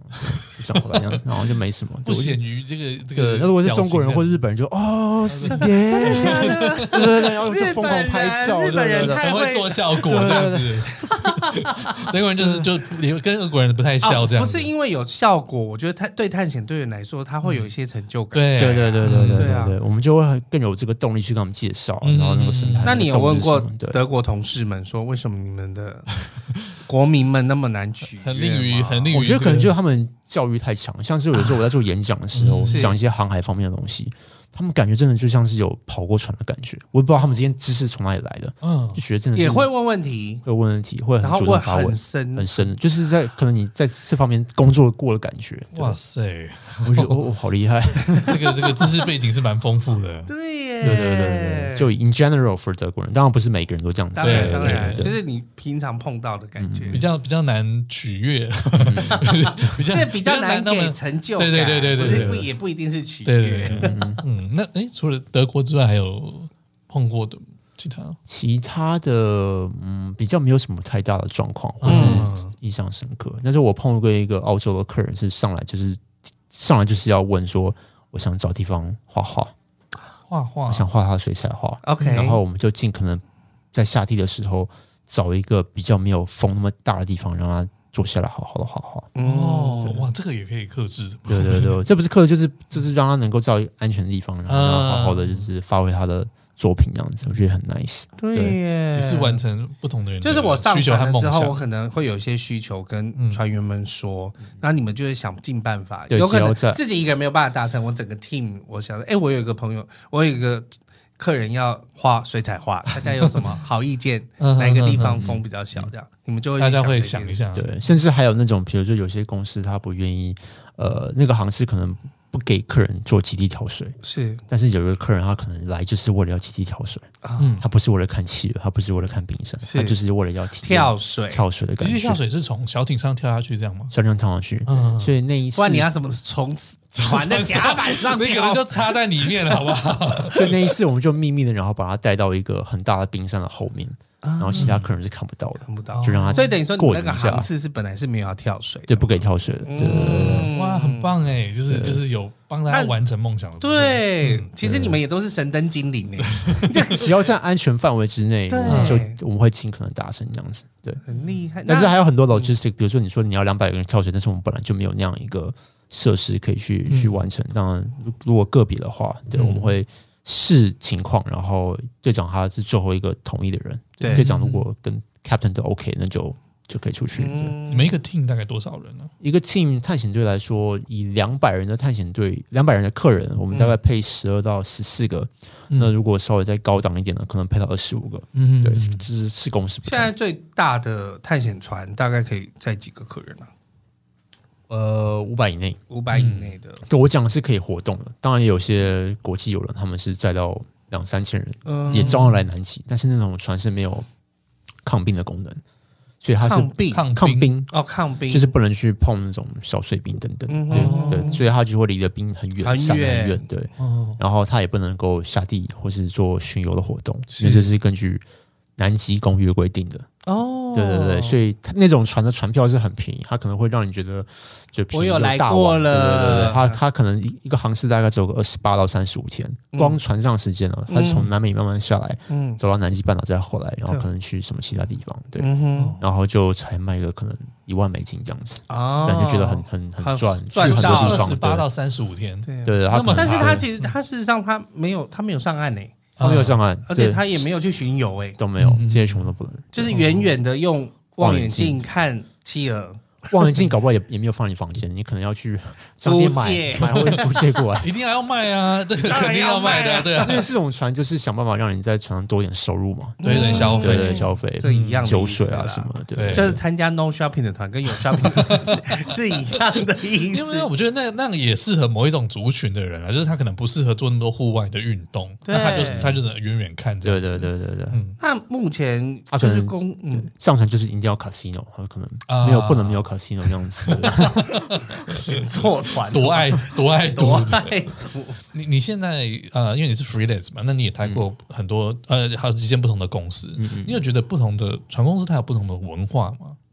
转回来这样子，然后就没什么， 不显于这个。 那如果是中国人或者日本人就真的假的？对，然后就疯狂拍照， 日本人很会做效果这样子。德国人就跟俄国人不太像这样， 不是因为有效果，我觉得对探险队员来说，他会有一些成就感。 对，我们就会更有这个动力去跟他们介绍，然后那个生态。 那你有问过德国同事们说，为什么你们的国民们那么难取悦？ 很利于， 我觉得可能就是他们教育太强，像是有时候我在做演讲的时候，讲一些航海方面的东西。他们感觉真的就像是有跑过船的感觉，我也不知道他们这些知识从哪里来的，就觉得真的是也会问问题， 会很主动发问，很深，就是在可能你在这方面工作过的感觉。 哇塞， 我觉得好厉害， 这个知识背景是蛮丰富的。 对， 就 in general for 德国人，当然不是每个人都这样子， 当然，就是你平常碰到的感觉， 比较难取悦， 比较难给成就感，对，也不一定是取悦。 那除了德国之外，还有碰过的其他的，比较没有什么太大的状况，或是印象深刻。但是我碰过一个澳洲的客人，是上来就是要问说，我想找地方画画，我想画他的水彩画。 OK， 然后我们就尽可能在夏季的时候找一个比较没有风那么大的地方，让他坐下来好好的画画。 哇，这个也可以克制的。 对，这不是克制，就是让他能够在安全的地方，然后让他好好的就是发挥他的作品这样子，我觉得很 nice。 对耶， 也是完成不同的人的就是我上船了之后， 需求和梦想我可能会有一些需求跟船员们说，那你们就会想尽办法， 对， 有可能自己一个人没有办法达成，我整个 team， 我想说，我有一个朋友，我有一个客人要画水彩画，大家有什么好意见？哪一个地方风比较小？这样你们就会大家会想一下， 对，甚至还有那种，比如说有些公司他不愿意，那个航司可能不给客人做基地跳水， 是， 但是有一个客人他可能来就是为了要基地跳水，他不是为了看企鹅，他不是为了看冰山，他就是为了要跳水的感觉。 跳水是从小艇上跳下去这样吗？ 小艇上跳下去，所以那一次， 不然你要怎么从船的甲板上跳？ 那个人就插在里面了，好不好？ 所以那一次我们就秘密的，然后把他带到一个很大的冰山的后面。然后其他客人是看不到的，就让他所以等于说你那个航次是本来是没有要跳水的， 对，不给跳水的。对， 哇，很棒哎，就是有帮他完成梦想的。 对，其实你们也都是神灯精灵哎， 只要在安全范围之内，就我们会尽可能达成这样子。对， 很厉害。 但是还有很多 logistic， 比如说你说你要200个人跳水，但是我们本来就没有那样一个设施可以去完成。当然，如果个别的话，对，我们会视情况，然后队长他是最后一个同意的人。队长如果跟 captain 都 OK， 那就可以出去。 你们一个 team 大概多少人呢？ 一个 team 探险队来说，以200人的探险队，200人的客人，我们大概配12到14个。那如果稍微再高档一点的，可能配到25个。对，就是4公司不同。 现在最大的探险船大概可以载几个客人啊 ？500以内 ，500以内的。 对，我讲的是可以活动的，当然也有些国际友人，他们是载到2-3千人，也照样来南极，但是那种船是没有抗冰的功能，所以它是抗冰就是不能去碰那种小碎冰等等，对，所以它就会离着冰很远，散很远，对，然后它也不能够下地或是做巡游的活动，因为这是根据南极公约规定的。对，所以那种船的船票是很便宜，它可能会让你觉得就便宜又大碗。对，它可能一个航次大概只有个28到35天，光船上时间它是从南美慢慢下来，走到南极半岛再回来，然后可能去什么其他地方，对，然后就才卖个可能$10,000这样子，感觉觉得很赚，去很多地方 28到35天， 对， 但是它其实它事实上它没有上岸呢。 他没有上岸， 而且他也没有去巡游， 都没有，这些全部都不能， 就是远远的用望远镜看企鹅。 望远镜搞不好也没有放你房间，你可能要去商店买或者租借过来， 一定要卖啊，对，肯定要卖的，对啊。 因为这种船就是想办法让你在船上多一点收入嘛， 对，消费， 这一样的酒水啊什么的，对， 就是参加 no shopping 的团跟有 shopping 的团是一样的意思。 因为我觉得那也适合某一种族群的人啊，就是他可能不适合做那么多户外的运动，那他就是远远看这样。 对。 那目前就是上船就是一定要 casino， 他可能不能没有 casino 这样子， 选错船， 多爱赌。你现在因为你是 freelance 嘛，那你也待过很多好几间不同的公司，你有觉得不同的船公司它有不同的文化吗？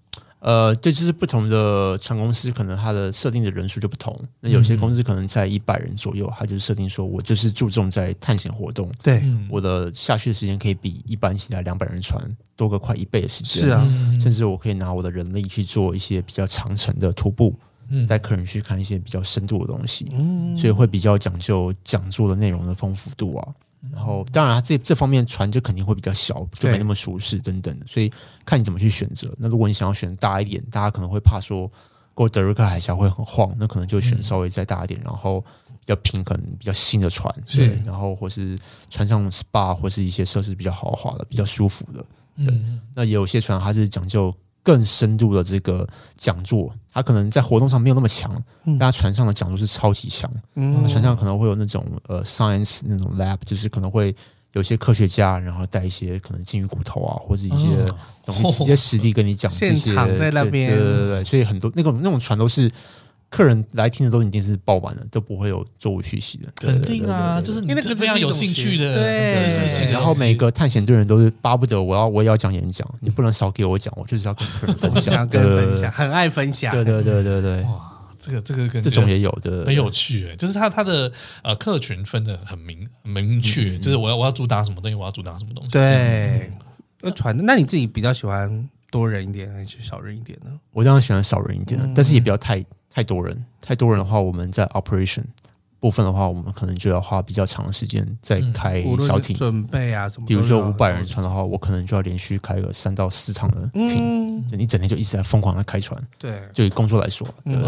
对，就是不同的船公司可能它的设定的人数就不同。那有些公司可能在100人左右，它就设定说我就是注重在探险活动， 对， 我的下去的时间可以比一般其他200人船多个快1倍的时间。 是啊， 甚至我可以拿我的人力去做一些比较长程的徒步，带客人去看一些比较深度的东西，所以会比较讲究讲座的内容的丰富度啊。然后当然它这方面船就肯定会比较小，就没那么舒适等等的，所以看你怎么去选择。那如果你想要选大一点，大家可能会怕说过德瑞克海峡会很晃，那可能就选稍微再大一点，然后比较平衡、比较新的船，对，然后或是船上 SPA 或是一些设施比较豪华的、比较舒服的。对，那也有些船它是讲究更深度的这个讲座，它可能在活动上没有那么强，但它船上的讲座是超级强。船上可能会有那种science 那种 lab， 就是可能会有些科学家，然后带一些可能鲸鱼骨头啊，或者一些东西直接实地跟你讲这些， 现场在那边， 对，所以很多那种船都是。客人来听的都已经是爆满了，都不会有座无虚席的。 肯定啊，就是你非常有兴趣的知识性。 然后每个探险队员都是巴不得我也要讲演讲，你不能少给我讲，我就是要跟客人分享， 分享，很爱分享。 对。 哇，这个这种也有的， 很有趣。就是他的客群分得很明确，就是我要主打什么东西，我要主打什么东西。 对，那你自己比较喜欢多人一点还是少人一点呢？ 我当然喜欢少人一点的，但是也不要太多人。太多人的话，我们在 operation 部分的话，我们可能就要花比较长的时间在开小艇准备啊什么。 比如说500人船的话，我可能就要连续开个3到4趟的艇，你整天就一直在疯狂的开船。对，就以工作来说，对。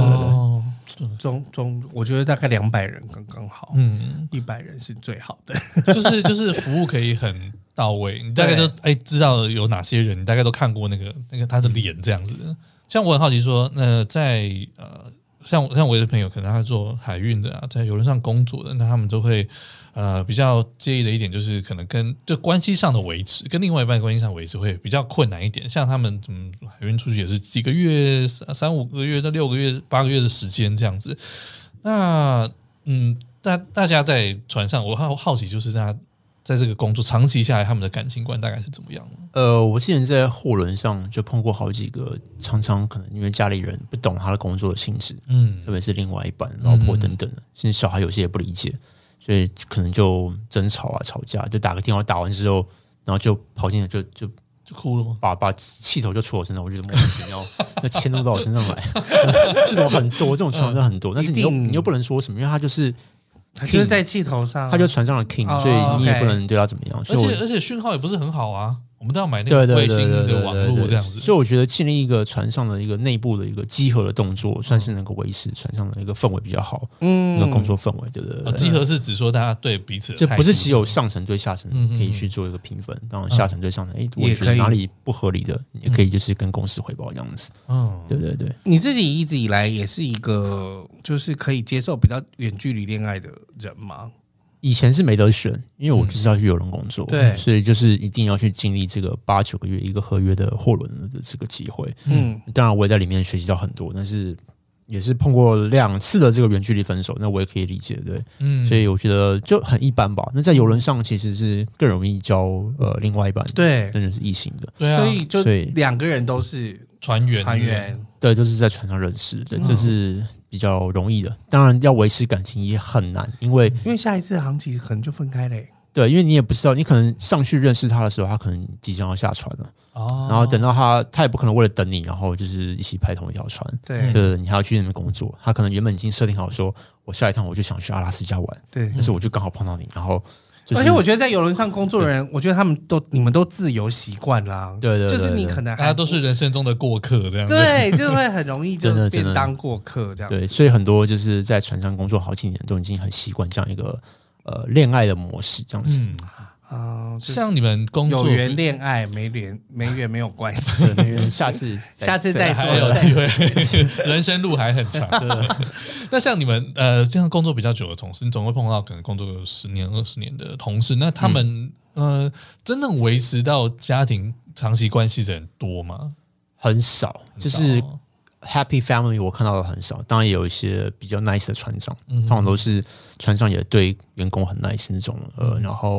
我觉得大概200人刚刚好，100人是最好的。 就是服务可以很到位，你大概都知道有哪些人，你大概都看过那个他的脸这样子。像我很好奇说，在像我的朋友，可能他做海运的啊，在邮轮上工作的，那他们都会比较介意的一点就是可能就关系上的维持，跟另外一半关系上维持会比较困难一点。像他们海运出去也是几个月3-5个月到6个月8个月的时间这样子。那大家在船上，我好奇就是在这个工作长期下来，他们的感情观大概是怎么样的？ 我之前在货轮上就碰过好几个，常常可能因为家里人不懂他的工作的性质，特别是另外一半、老婆等等的，甚至小孩有些也不理解，所以可能就争吵啊、吵架，就打个电话打完之后，然后就跑进来就哭了吗？ 把气头就戳我身上，我觉得莫名其妙，那迁怒到我身上来，这种很多，这种情况真的很多，但是你又不能说什么，因为他就是在气头上， 他就船上的 king，所以你也不能对他怎么样。 而且讯号也不是很好啊，我们都要买那个卫星的网络这样子。 所以我觉得建立一个船上的一个内部的一个集合的动作，算是能够维持船上的一个氛围比较好，那个工作氛围，对不对？ 集合是指说大家对彼此的态度， 就不是只有上层对下层可以去做一个评分，当然下层对上层，我觉得哪里不合理的，也可以就是跟公司汇报这样子。对。 你自己一直以来也是一个就是可以接受比较远距离恋爱的人吗？ 以前是没得选，因为我就是要去邮轮工作， 对， 所以就是一定要去经历这个8-9个月一个合约的货轮的这个机会。当然我也在里面学习到很多，但是也是碰过2次的这个远距离分手，那我也可以理解，对，所以我觉得就很一般吧。那在邮轮上其实是更容易交另外一半， 对， 真的是异性的， 对啊， 所以2个人都是船员， 对，都是在船上认识的，这是比较容易的。当然要维持感情也很难，因为下一次航期可能就分开嘞。 对，因为你也不知道，你可能上去认识他的时候，他可能即将要下船了，然后等到他也不可能为了等你，然后就是一起拍同一条船，对，就是你还要去那边工作。他可能原本已经设定好说，我下一趟我就想去阿拉斯加玩，对，但是我就刚好碰到你，然后。 而且我觉得在邮轮上工作的人，我觉得你们都自由习惯啦， 对， 就是你可能大家都是人生中的过客这样子， 对，就会很容易就变当过客这样子。 对，所以很多就是在船上工作好几年，都已经很习惯这样一个恋爱的模式这样子。 像你们工作有缘恋爱，没缘没有关系， 下次再说， 有机会，人生路还很长。那像你们这样工作比较久的同事，你总会碰到可能工作有10年、20年的同事，那他们真正维持到家庭长期关系的人多吗？ 很少，就是。Happy Family 我看到的很少，当然也有一些比较 nice 的船长，通常都是船上也对员工很 nice 那种，然后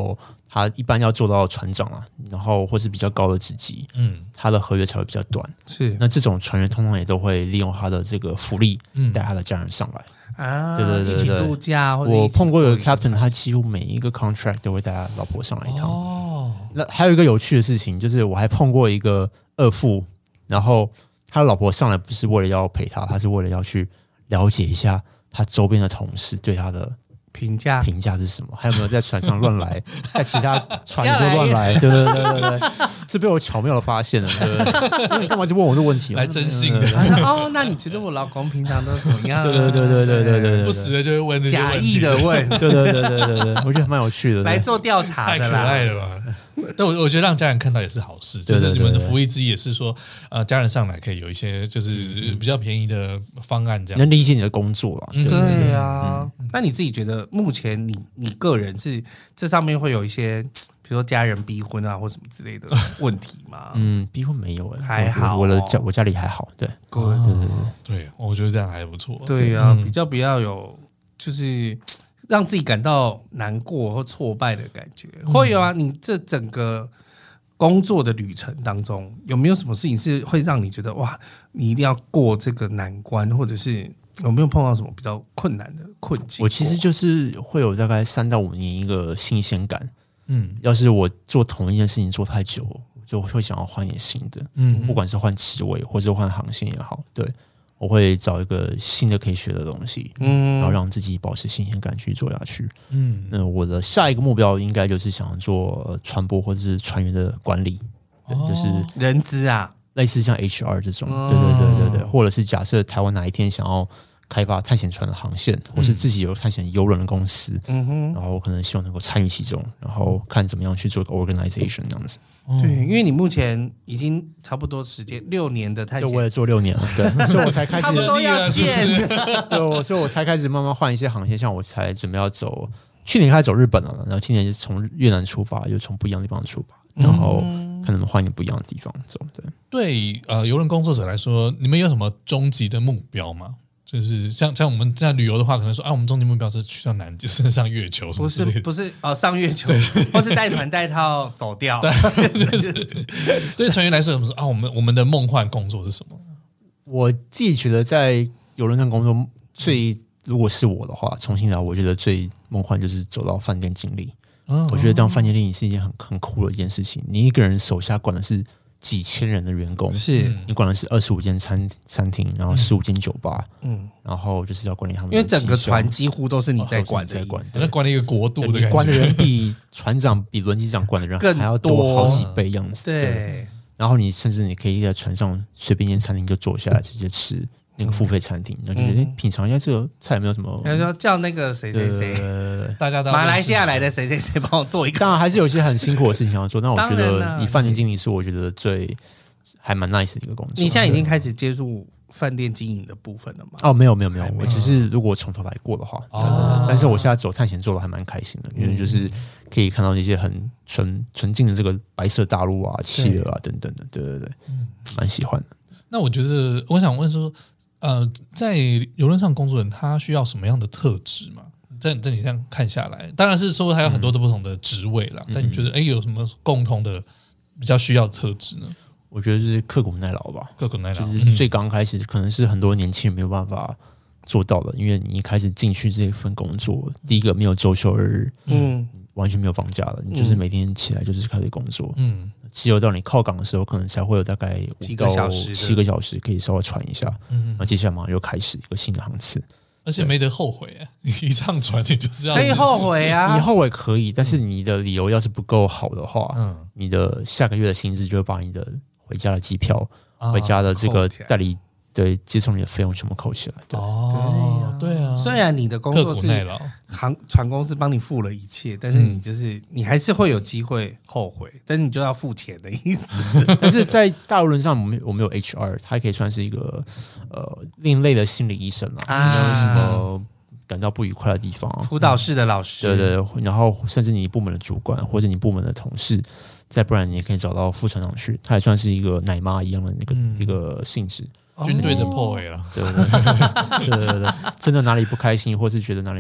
他一般要做到船长啊，然后或是比较高的职级，他的合约才会比较短。 是， 那这种船员通常也都会利用他的这个福利，带他的家人上来。对， 一起度假或者我碰过有个 captain， 他几乎每一个 contract 都会带他老婆上来一趟。那还有一个有趣的事情，就是我还碰过一个二副，然后他的老婆上来不是为了要陪他，他是为了要去了解一下他周边的同事对他的评价是什么，还有没有在船上乱来，在其他船里面乱来，对，是被我巧妙的发现了，对不对？那你干嘛就问我这问题？ 来真心的那你觉得我老公平常都怎么样？ 对， 不时的就会问这些假意的问， 对，我觉得蛮有趣的， 来做调查的啦， 太可爱了吧？但我觉得让家人看到也是好事，就是你们的福利之一也是说，家人上来可以有一些就是比较便宜的方案，这样能理解你的工作啦。 对啊，那你自己觉得目前你个人是这上面会有一些，比如说家人逼婚啊或什么之类的问题吗？ 逼婚没有还好， 我家里还好，对， 对，我觉得这样还不错。 对啊，比较不要有就是让自己感到难过或挫败的感觉，会有啊。你这整个工作的旅程当中，有没有什么事情是会让你觉得哇，你一定要过这个难关，或者是有没有碰到什么比较困难的困境？ 我其实就是会有大概3到5年一个新鲜感。要是我做同一件事情做太久，就会想要换点新的。不管是换职位或者换航线也好，对。我会找一个新的可以学的东西，然后让自己保持新鲜感去做下去。那我的下一个目标应该就是想做船舶或者是船员的管理，就是人资啊， 类似像 HR 这种，对，或者是假设台湾哪一天想要开发探险船的航线，或是自己有探险邮轮的公司，然后可能希望能够参与其中，然后看怎么样去做一个 organization 这样子。 对，因为你目前已经差不多时间6年的探险， 就我也做6年了，对，所以我才开始差不多要见， 对，所以我才开始慢慢换一些航线，像我才准备要走，去年开始走日本了，然后今年就从越南出发，又从不一样的地方出发，然后看能不能换一个不一样的地方走。 对，邮轮工作者来说，你们有什么终极的目标吗？就是像我们在旅游的话，可能说我们终极目标是去到南极，甚至上月球什么之类的， 不是上月球，或是带团带套走掉。 对船员来说，什么我们的梦幻工作是什么？ 我自己觉得在邮轮上工作如果是我的话，重新来，我觉得最梦幻就是走到饭店经理。我觉得当饭店经理是一件很酷的一件事情，你一个人手下管的是几千人的员工， 是你管的是25间餐厅，然后15间酒吧，然后就是要管理他们的， 因为整个船几乎都是你在管的， 在管理一个国度的感觉， 你管的人比船长、比轮机长管的人还要多好几倍样子。 对， 然后你甚至你可以在船上随便一间餐厅就坐下来直接吃那个付费餐厅，然后就觉得品尝一下这个菜有没有什么， 然后叫那个谁谁谁， 大家都马来西亚来的谁谁谁帮我做一个。 当然还是有些很辛苦的事情要做，但我觉得以饭店经理是我觉得还蛮 nice 的一个工作。 你现在已经开始接触饭店经营的部分了吗？ 没有，我只是如果从头来过的话，但是我现在走探险做的还蛮开心的，因为就是可以看到一些很纯净的这个白色大陆啊、企鹅啊等等的，对，蛮喜欢的。 那我觉得我想问说，在邮轮上工作的人他需要什么样的特质嘛？在你这样看下来，当然是说还有很多的不同的职位啦，但你觉得有什么共同的比较需要的特质呢？ 我觉得是刻苦耐劳吧， 刻苦耐劳就是最刚开始可能是很多年轻人没有办法做到的，因为你一开始进去这份工作，第一个没有周休2日，完全没有放假了，你就是每天起来就是开始工作，只有到你靠港的时候，可能才会有大概 7个小时可以稍微喘一下，然后接下来马上又开始一个新的航次。 而且没得后悔，你一上船你就是要可以后悔啊， 你后悔可以，但是你的理由要是不够好的话，你的下个月的薪资就会把你的回家的机票、回家的这个代理对接送你的费用全部扣起来。 对啊。 虽然你的工作是船公司帮你付了一切，但是你还是会有机会后悔，但是你就要付钱的意思。 但是在大轮上，我们有 HR， 他可以算是一个另类的心理医生啊。你有什么感到不愉快的地方？ 辅导室的老师， 对，然后甚至你部门的主管或者你部门的同事，再不然你也可以找到副船长去，他也算是一个奶妈一样的一个性质。 军队的破尾了， 对，真的哪里不开心，或是觉得哪里不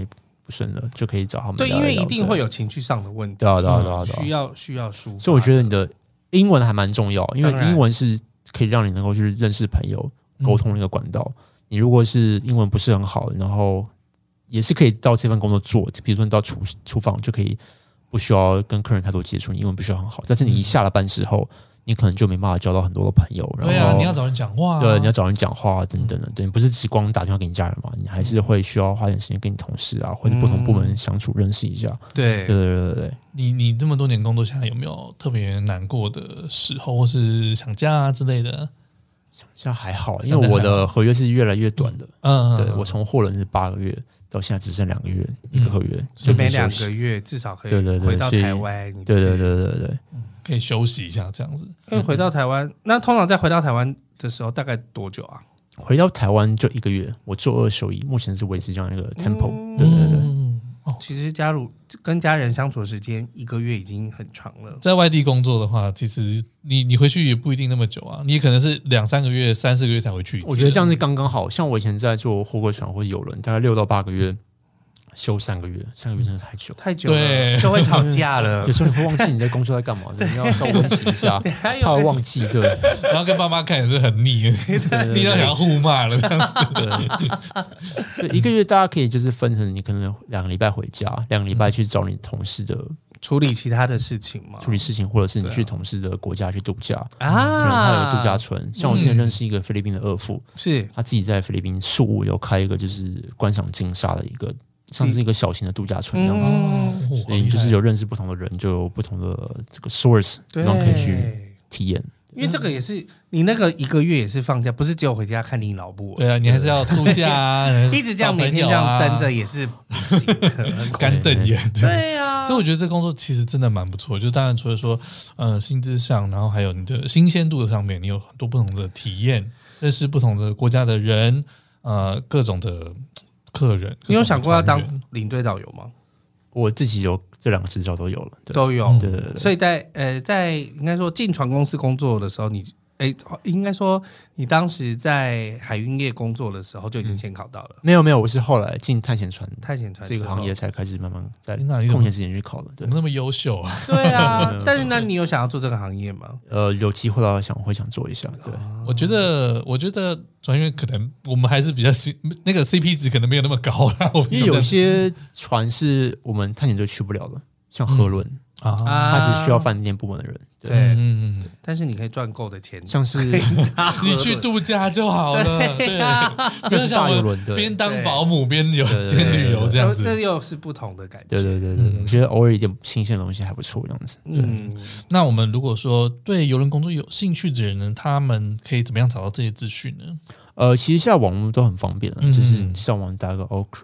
不顺了，就可以找他们对， 聊一聊。 因为一定会有情绪上的问题， 对啊， 需要抒发。 所以我觉得你的英文还蛮重要，因为当然英文是可以让你能够去认识朋友、沟通的一个管道。你如果是英文不是很好，然后也是可以到这份工作做，比如说你到厨房就可以不需要跟客人太多接触，你英文不需要很好。但是你一下了班之后，你可能就没办法交到很多的朋友。然后对啊，你要找人讲话， 对，你要找人讲话等等的。对，你不是只光打电话给你家人嘛，你还是会需要花点时间跟你同事啊，或者不同部门相处认识一下。 对。 你这么多年工作下来，有没有特别难过的时候，或是想家啊之类的？ 像还好，因为我的合约是越来越短的。对，我从货轮是8个月，到现在只剩2个月，1个合约， 就每2个月至少可以回到台湾。 对， 可以休息一下这样子。 因为回到台湾，那通常在回到台湾的时候，大概多久啊？ 回到台湾就1个月，我做2休1，目前是维持这样一个 tempo。对。 其实跟家人相处的时间1个月已经很长了。 在外地工作的话，其实你回去也不一定那么久啊，你可能是2-3个月、3-4个月才回去一次。 我觉得这样是刚刚好。像我以前在做货柜船或者邮轮，大概6到8个月。休3个月，3个月真的太久了，就会吵架了。 有时候你会忘记你在工作在干嘛，你要稍微温习一下，怕会忘记。对， 然后跟爸妈看也是很腻，腻到想要互骂了这样子。 对，1个月大家可以就是分成，你可能2个礼拜回家，2个礼拜去找你同事的处理其他的事情嘛， 处理事情，或者是你去同事的国家去度假啊，他有个度假村。像我之前认识一个菲律宾的二副， 是他自己在菲律宾宿务有开一个就是观赏鲸鲨的一个。像是一个小型的度假村这样子，所以你就是有认识不同的人，就有不同的这个 source， 然后可以去体验。 因为这个也是你那个1个月也是放假，不是只有回家看你老婆。 对啊，你还是要度假啊， 一直这样每天这样等着也是不行， 干瞪眼。 对啊， 所以我觉得这工作其实真的蛮不错。就当然除了说薪资上，然后还有你的新鲜度的上面，你有很多不同的体验，认识不同的国家的人，各种的。客人， 你有想过要当领队导游吗？ 我自己有这2个执照都有了， 都有。 对。 所以在应该说进船公司工作的时候，应该说你当时在海运业工作的时候就已经先考到了。 没有，我是后来进探险船这个行业才开始慢慢在空闲时间去考的。对， 那么优秀啊！ 对啊，但是那你有想要做这个行业吗？ 有机会的话会想做一下。对， 我觉得船员可能我们还是比较那个 CP 值可能没有那么高啦。 因为有些船是我们探险队去不了的，像河轮。他只需要饭店部门的人， 对，但是你可以赚够的钱， 像是你去度假就好了，对， 就是大邮轮的， 边当保姆边旅游这样子， 这又是不同的感觉。 对，我觉得偶尔一点新鲜的东西还不错，这样子。 那我们如果说对邮轮工作有兴趣的人呢，他们可以怎么样找到这些资讯呢？ 其实现在网络都很方便了，就是上网打个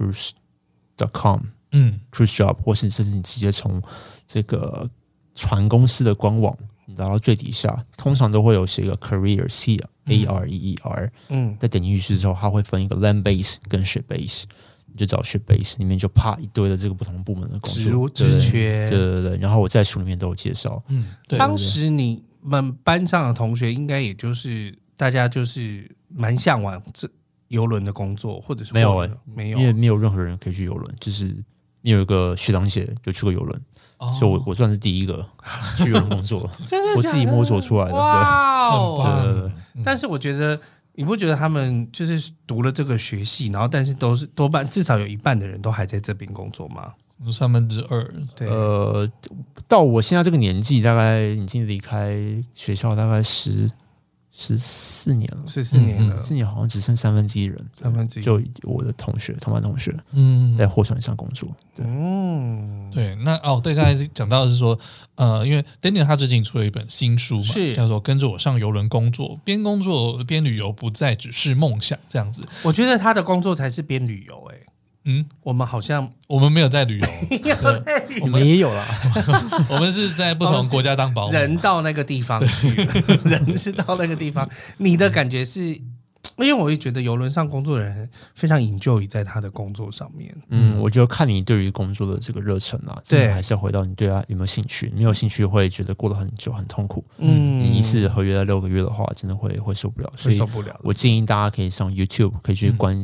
allcruise.com。cruise job， 或是甚至你直接从这个船公司的官网，你打到最底下，通常都会有写一个 career career，再点进去之后，它会分一个 land base 跟ship base， 你就找 ship base 里面就啪一堆的这个不同部门的工作职缺， 对，然后我在书里面都有介绍。 当时你们班上的同学应该也就是大家就是蛮向往这邮轮的工作，或者是没有没有， 因为没有任何人可以去邮轮，就是你有一个学长姐就去过邮轮，所以我算是第一个去邮轮工作，我自己摸索出来的。 哇，对。但是我觉得，你不觉得他们就是读了这个学系，然后但是都是多半至少有1半的人都还在这边工作吗 2/3。 对， 到我现在这个年纪，大概已经离开学校大概14年了 ，14年了， 14年好像只剩1/3人，1/3就我的同班同学，在货船上工作。 对，那对，刚才讲到的是说，因为 Daniel 他最近出了一本新书嘛，叫做《跟着我上邮轮工作，边工作边旅游，不再只是梦想》这样子。 我觉得他的工作才是边旅游，我们好像我们没有在旅游， 我们也有啦。 我们是在不同国家当保姆， 人到那个地方去，人是到那个地方。你的感觉是，因为我会觉得邮轮上工作的人非常enjoy在他的工作上面。 我觉得看你对于工作的这个热忱啊，对，还是要回到你对他有没有兴趣。没有兴趣会觉得过得很久很痛苦。你一次合约在6个月的话，真的会受不了。所以我建议大家可以上 YouTube， 可以去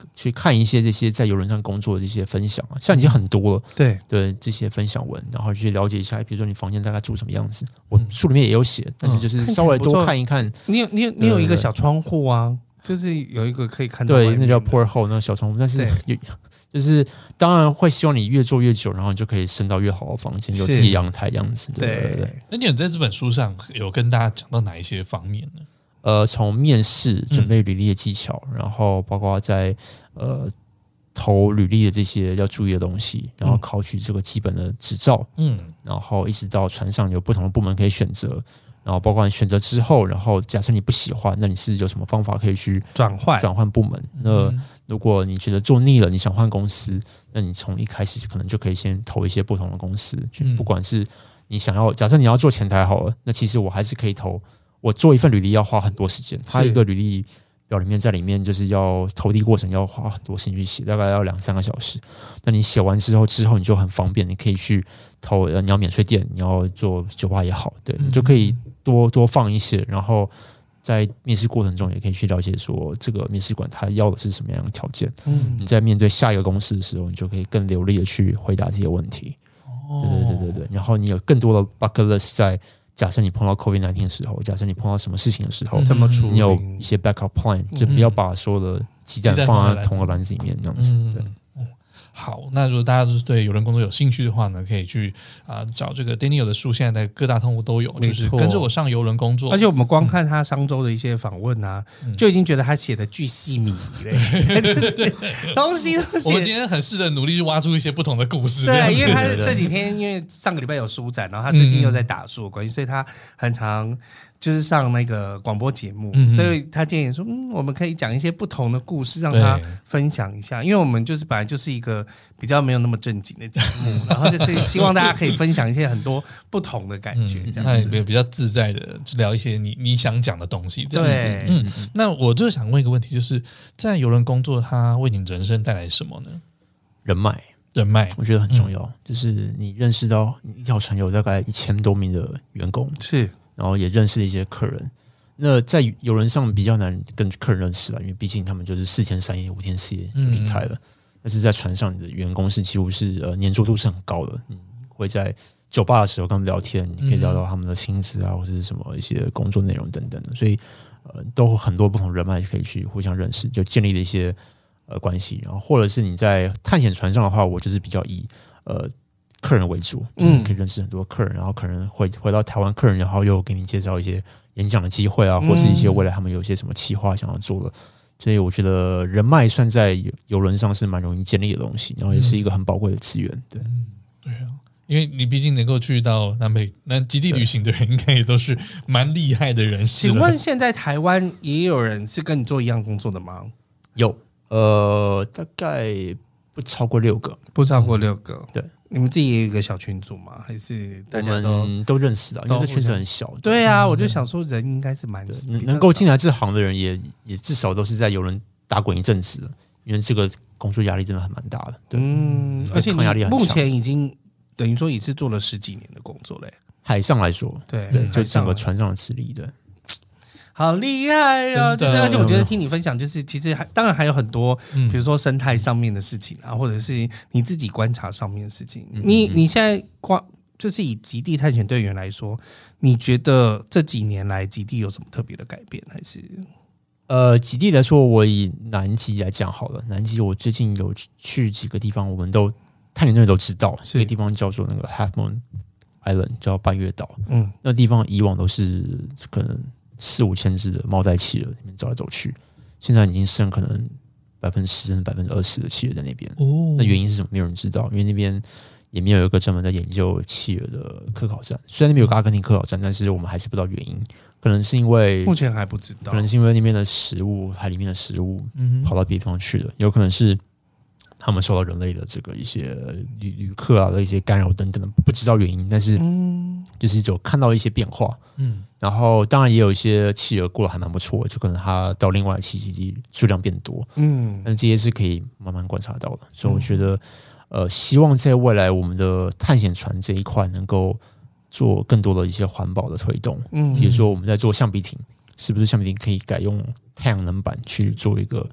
去看一些这些在邮轮上工作的这些分享啊，像已经很多了，对这些分享文，然后去了解一下，比如说你房间大概住什么样子，我书里面也有写，但是就是稍微多看一看。 你有一个小窗户啊，就是有一个可以看到外面的， 对，那叫 porthole 那个小窗户，但是就是当然会希望你越做越久，然后你就可以升到越好的房间，有自己阳台这样子。对。 那你有在这本书上有跟大家讲到哪一些方面呢？ 从面试、准备履历的技巧，然后包括在投履历的这些要注意的东西，然后考取这个基本的执照，然后一直到船上有不同的部门可以选择，然后包括你选择之后，然后假设你不喜欢，那你是有什么方法可以去转换部门？那如果你觉得做腻了，你想换公司，那你从一开始可能就可以先投一些不同的公司，不管是你想要，假设你要做前台好了，那其实我还是可以投。我做一份履历要花很多时间，它一个履历表里面在里面就是要投递过程要花很多时间去写，大概要2-3个小时。那你写完之后你就很方便，你可以去投你要免税店，你要做酒吧也好，对，你就可以多放一些，然后在面试过程中也可以去了解说这个面试官他要的是什么样的条件。你在面对下一个公司的时候，你就可以更流利的去回答这些问题。对，然后你有更多的 bucket list 在。假设你碰到 COVID-19 的时候，假设你碰到什么事情的时候， 怎么处理？ 你有一些 backup plan，就不要把所有的鸡蛋放在同个篮子里面，这样子。对。 好，那如果大家都是对邮轮工作有兴趣的话呢，可以去找这个 Daniel 的书，现在在各大通路都有，就是跟着我上邮轮工作。 而且我们光看他上周的一些访问啊，就已经觉得他写的巨细靡遗了，就是东西都写。 我们今天很试着努力去挖出一些不同的故事。 对，因为他这几天因为上个礼拜有书展，然后他最近又在打书的关系，所以他很常就是上那个广播节目，所以他建议说，我们可以讲一些不同的故事，让他分享一下。因为我们就是本来就是一个比较没有那么正经的节目，然后就是希望大家可以分享一些很多不同的感觉，这样子， 那也比较自在的聊一些你想讲的东西，这样子。那我就想问一个问题，就是在邮轮工作，它为你人生带来什么呢？ 人脉，我觉得很重要。就是你认识到一条船有大概1000多名的员工， 是。 然后也认识了一些客人，那在邮轮上比较难跟客人认识了，因为毕竟他们就是4天3夜、5天4夜就离开了。但是在船上，你的员工是几乎是黏着度是很高的。会在酒吧的时候跟他们聊天，你可以聊到他们的薪资啊，或者是什么一些工作内容等等的，所以都有很多不同人脉可以去互相认识，就建立了一些关系。然后或者是你在探险船上的话，我就是比较以客人为主，可以认识很多客人，然后可能会回到台湾客人，然后又给你介绍一些演讲的机会啊，或是一些未来他们有一些什么企划想要做的，所以我觉得人脉算在邮轮上是蛮容易建立的东西，然后也是一个很宝贵的资源。对， 对啊，因为你毕竟能够去到南极地旅行的人，应该也都是蛮厉害的人士。 请问现在台湾也有人是跟你做一样工作的吗？ 有，大概不超过6个， 对。你们自己也有一个小群组吗？还是大家都认识啊？因为这圈子很小。 对啊，我就想说人应该是蛮能够进来这行的人也至少都是在邮轮打滚一阵子了，因为这个工作压力真的很蛮大的。 而且你目前已经等于说也是做了10几年的工作嘞。 海上来说，对，就整个船上的资历，对。 好厉害哦！而且我觉得听你分享，就是其实当然还有很多，比如说生态上面的事情啊，或者是你自己观察上面的事情。你现在就是以极地探险队员来说，你觉得这几年来极地有什么特别的改变？还是极地来说，我以南极来讲好了。南极我最近有去几个地方，我们都探险队都知道，这个地方叫做那个 Half Moon Island， 叫半月岛。那地方以往都是可能4-5千只的猫带企鹅里面走来走去，现在已经剩可能10%甚至20%的企鹅在那边。那原因是什么？没有人知道，因为那边也没有一个专门在研究企鹅的科考站。虽然那边有个阿根廷科考站，但是我们还是不知道原因。可能是因为目前还不知道， 可能是因为那边的食物，海里面的食物跑到别地方去了，有可能是他们受到人类的这个一些旅客啊的一些干扰等等的，不知道原因，但是就是有看到一些变化。然后当然也有一些企鹅过得还蛮不错的，就可能它到另外的栖息地数量变多。但这些是可以慢慢观察到的，所以我觉得希望在未来我们的探险船这一块能够做更多的一些环保的推动。比如说我们在做橡皮艇，是不是橡皮艇可以改用太阳能板去做一个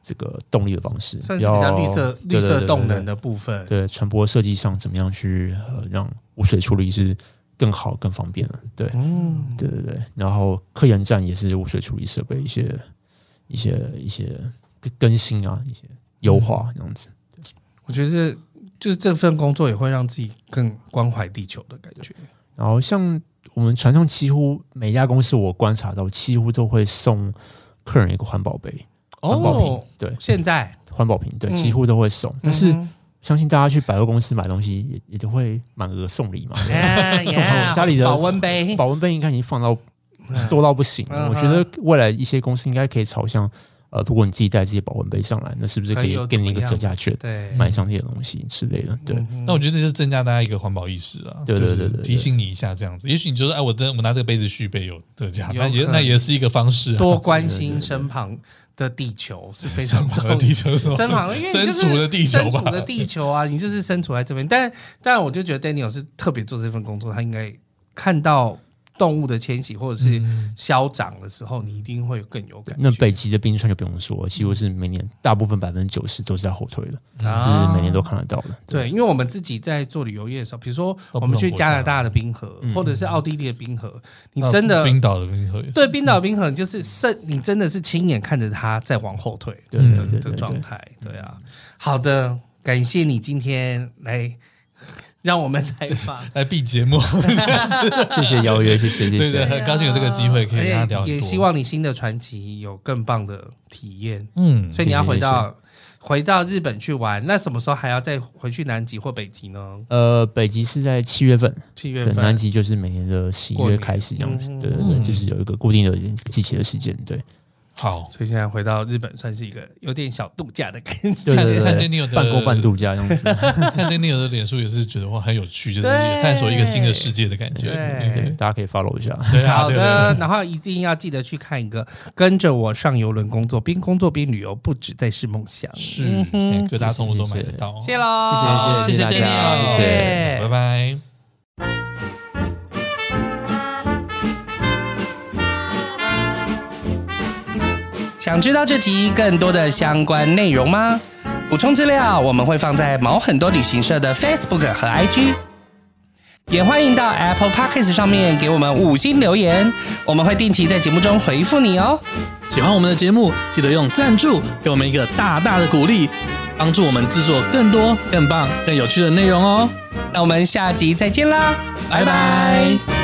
这个动力的方式， 算是比较绿色动能的部分。 对，船舶设计上怎么样去让污水处理是更好、更方便的。对，对。然后科研站也是污水处理设备一些更新啊，一些优化这样子。 我觉得就是这份工作也会让自己更关怀地球的感觉。 然后像我们船上几乎每家公司我观察到，几乎都会送客人一个环保杯。环保瓶，对， 现在环保瓶，对，几乎都会送。但是相信大家去百货公司买东西也都会满额送礼嘛。家里的保温杯应该已经放到多到不行了。我觉得未来一些公司应该可以朝向如果你自己带这些保温杯上来，那是不是可以给你一个折价券，买上这些东西之类的？对， 那我觉得这就是增加大家一个环保意识啊。 对， 提醒你一下这样子。也许你就说，我拿这个杯子续杯有特价，那也是一个方式。 多关心身旁的地球是非常重要的。 地球是身旁，因为身处的地球吧， 身处的地球啊，你就是身处在这边。但我就觉得 Daniel 是特别做这份工作，他应该看到动物的迁徙或者是消长的时候，你一定会更有感觉。 那北极的冰川就不用说，几乎是每年大部分90%都是在后退的，就是每年都看得到的。 对，因为我们自己在做旅游业的时候，比如说我们去加拿大的冰河，或者是奥地利的冰河，你真的冰岛的冰河， 对，冰岛冰河就是你真的是亲眼看着它在往后退的状态。对啊，好的，感谢你今天来让我们采访来闭节目， 谢谢邀约，谢谢。 对，很高兴有这个机会可以跟他聊很多， 也希望你新的传奇有更棒的体验。所以你要回到日本去玩，那什么时候还要再回去南极或北极呢？ 北极是在7月份，南极就是每年的11月开始这样子。对，就是有一个固定的季节的时间。对。 好， 所以现在回到日本算是一个有点小度假的感觉。 对， 看 Daniel 的半工半度假这样子。 看 Daniel 的脸书也是觉得哇很有趣，就是探索一个新的世界的感觉。 对，大家可以 follow 一下。 好的，然后一定要记得去看一个跟着我上邮轮工作，边工作边旅游，不只在是梦想。 是，各大通路都买得到。 谢喽， 谢谢大家，谢谢， 拜拜。 想知道这集更多的相关内容吗？补充资料我们会放在毛很多旅行社的 Facebook 和 IG， 也欢迎到 Apple Podcast 上面给我们5星留言，我们会定期在节目中回复你哦。 喜欢我们的节目，记得用赞助给我们一个大大的鼓励，帮助我们制作更多、更棒、更有趣的内容哦。 那我们下集再见啦，拜拜。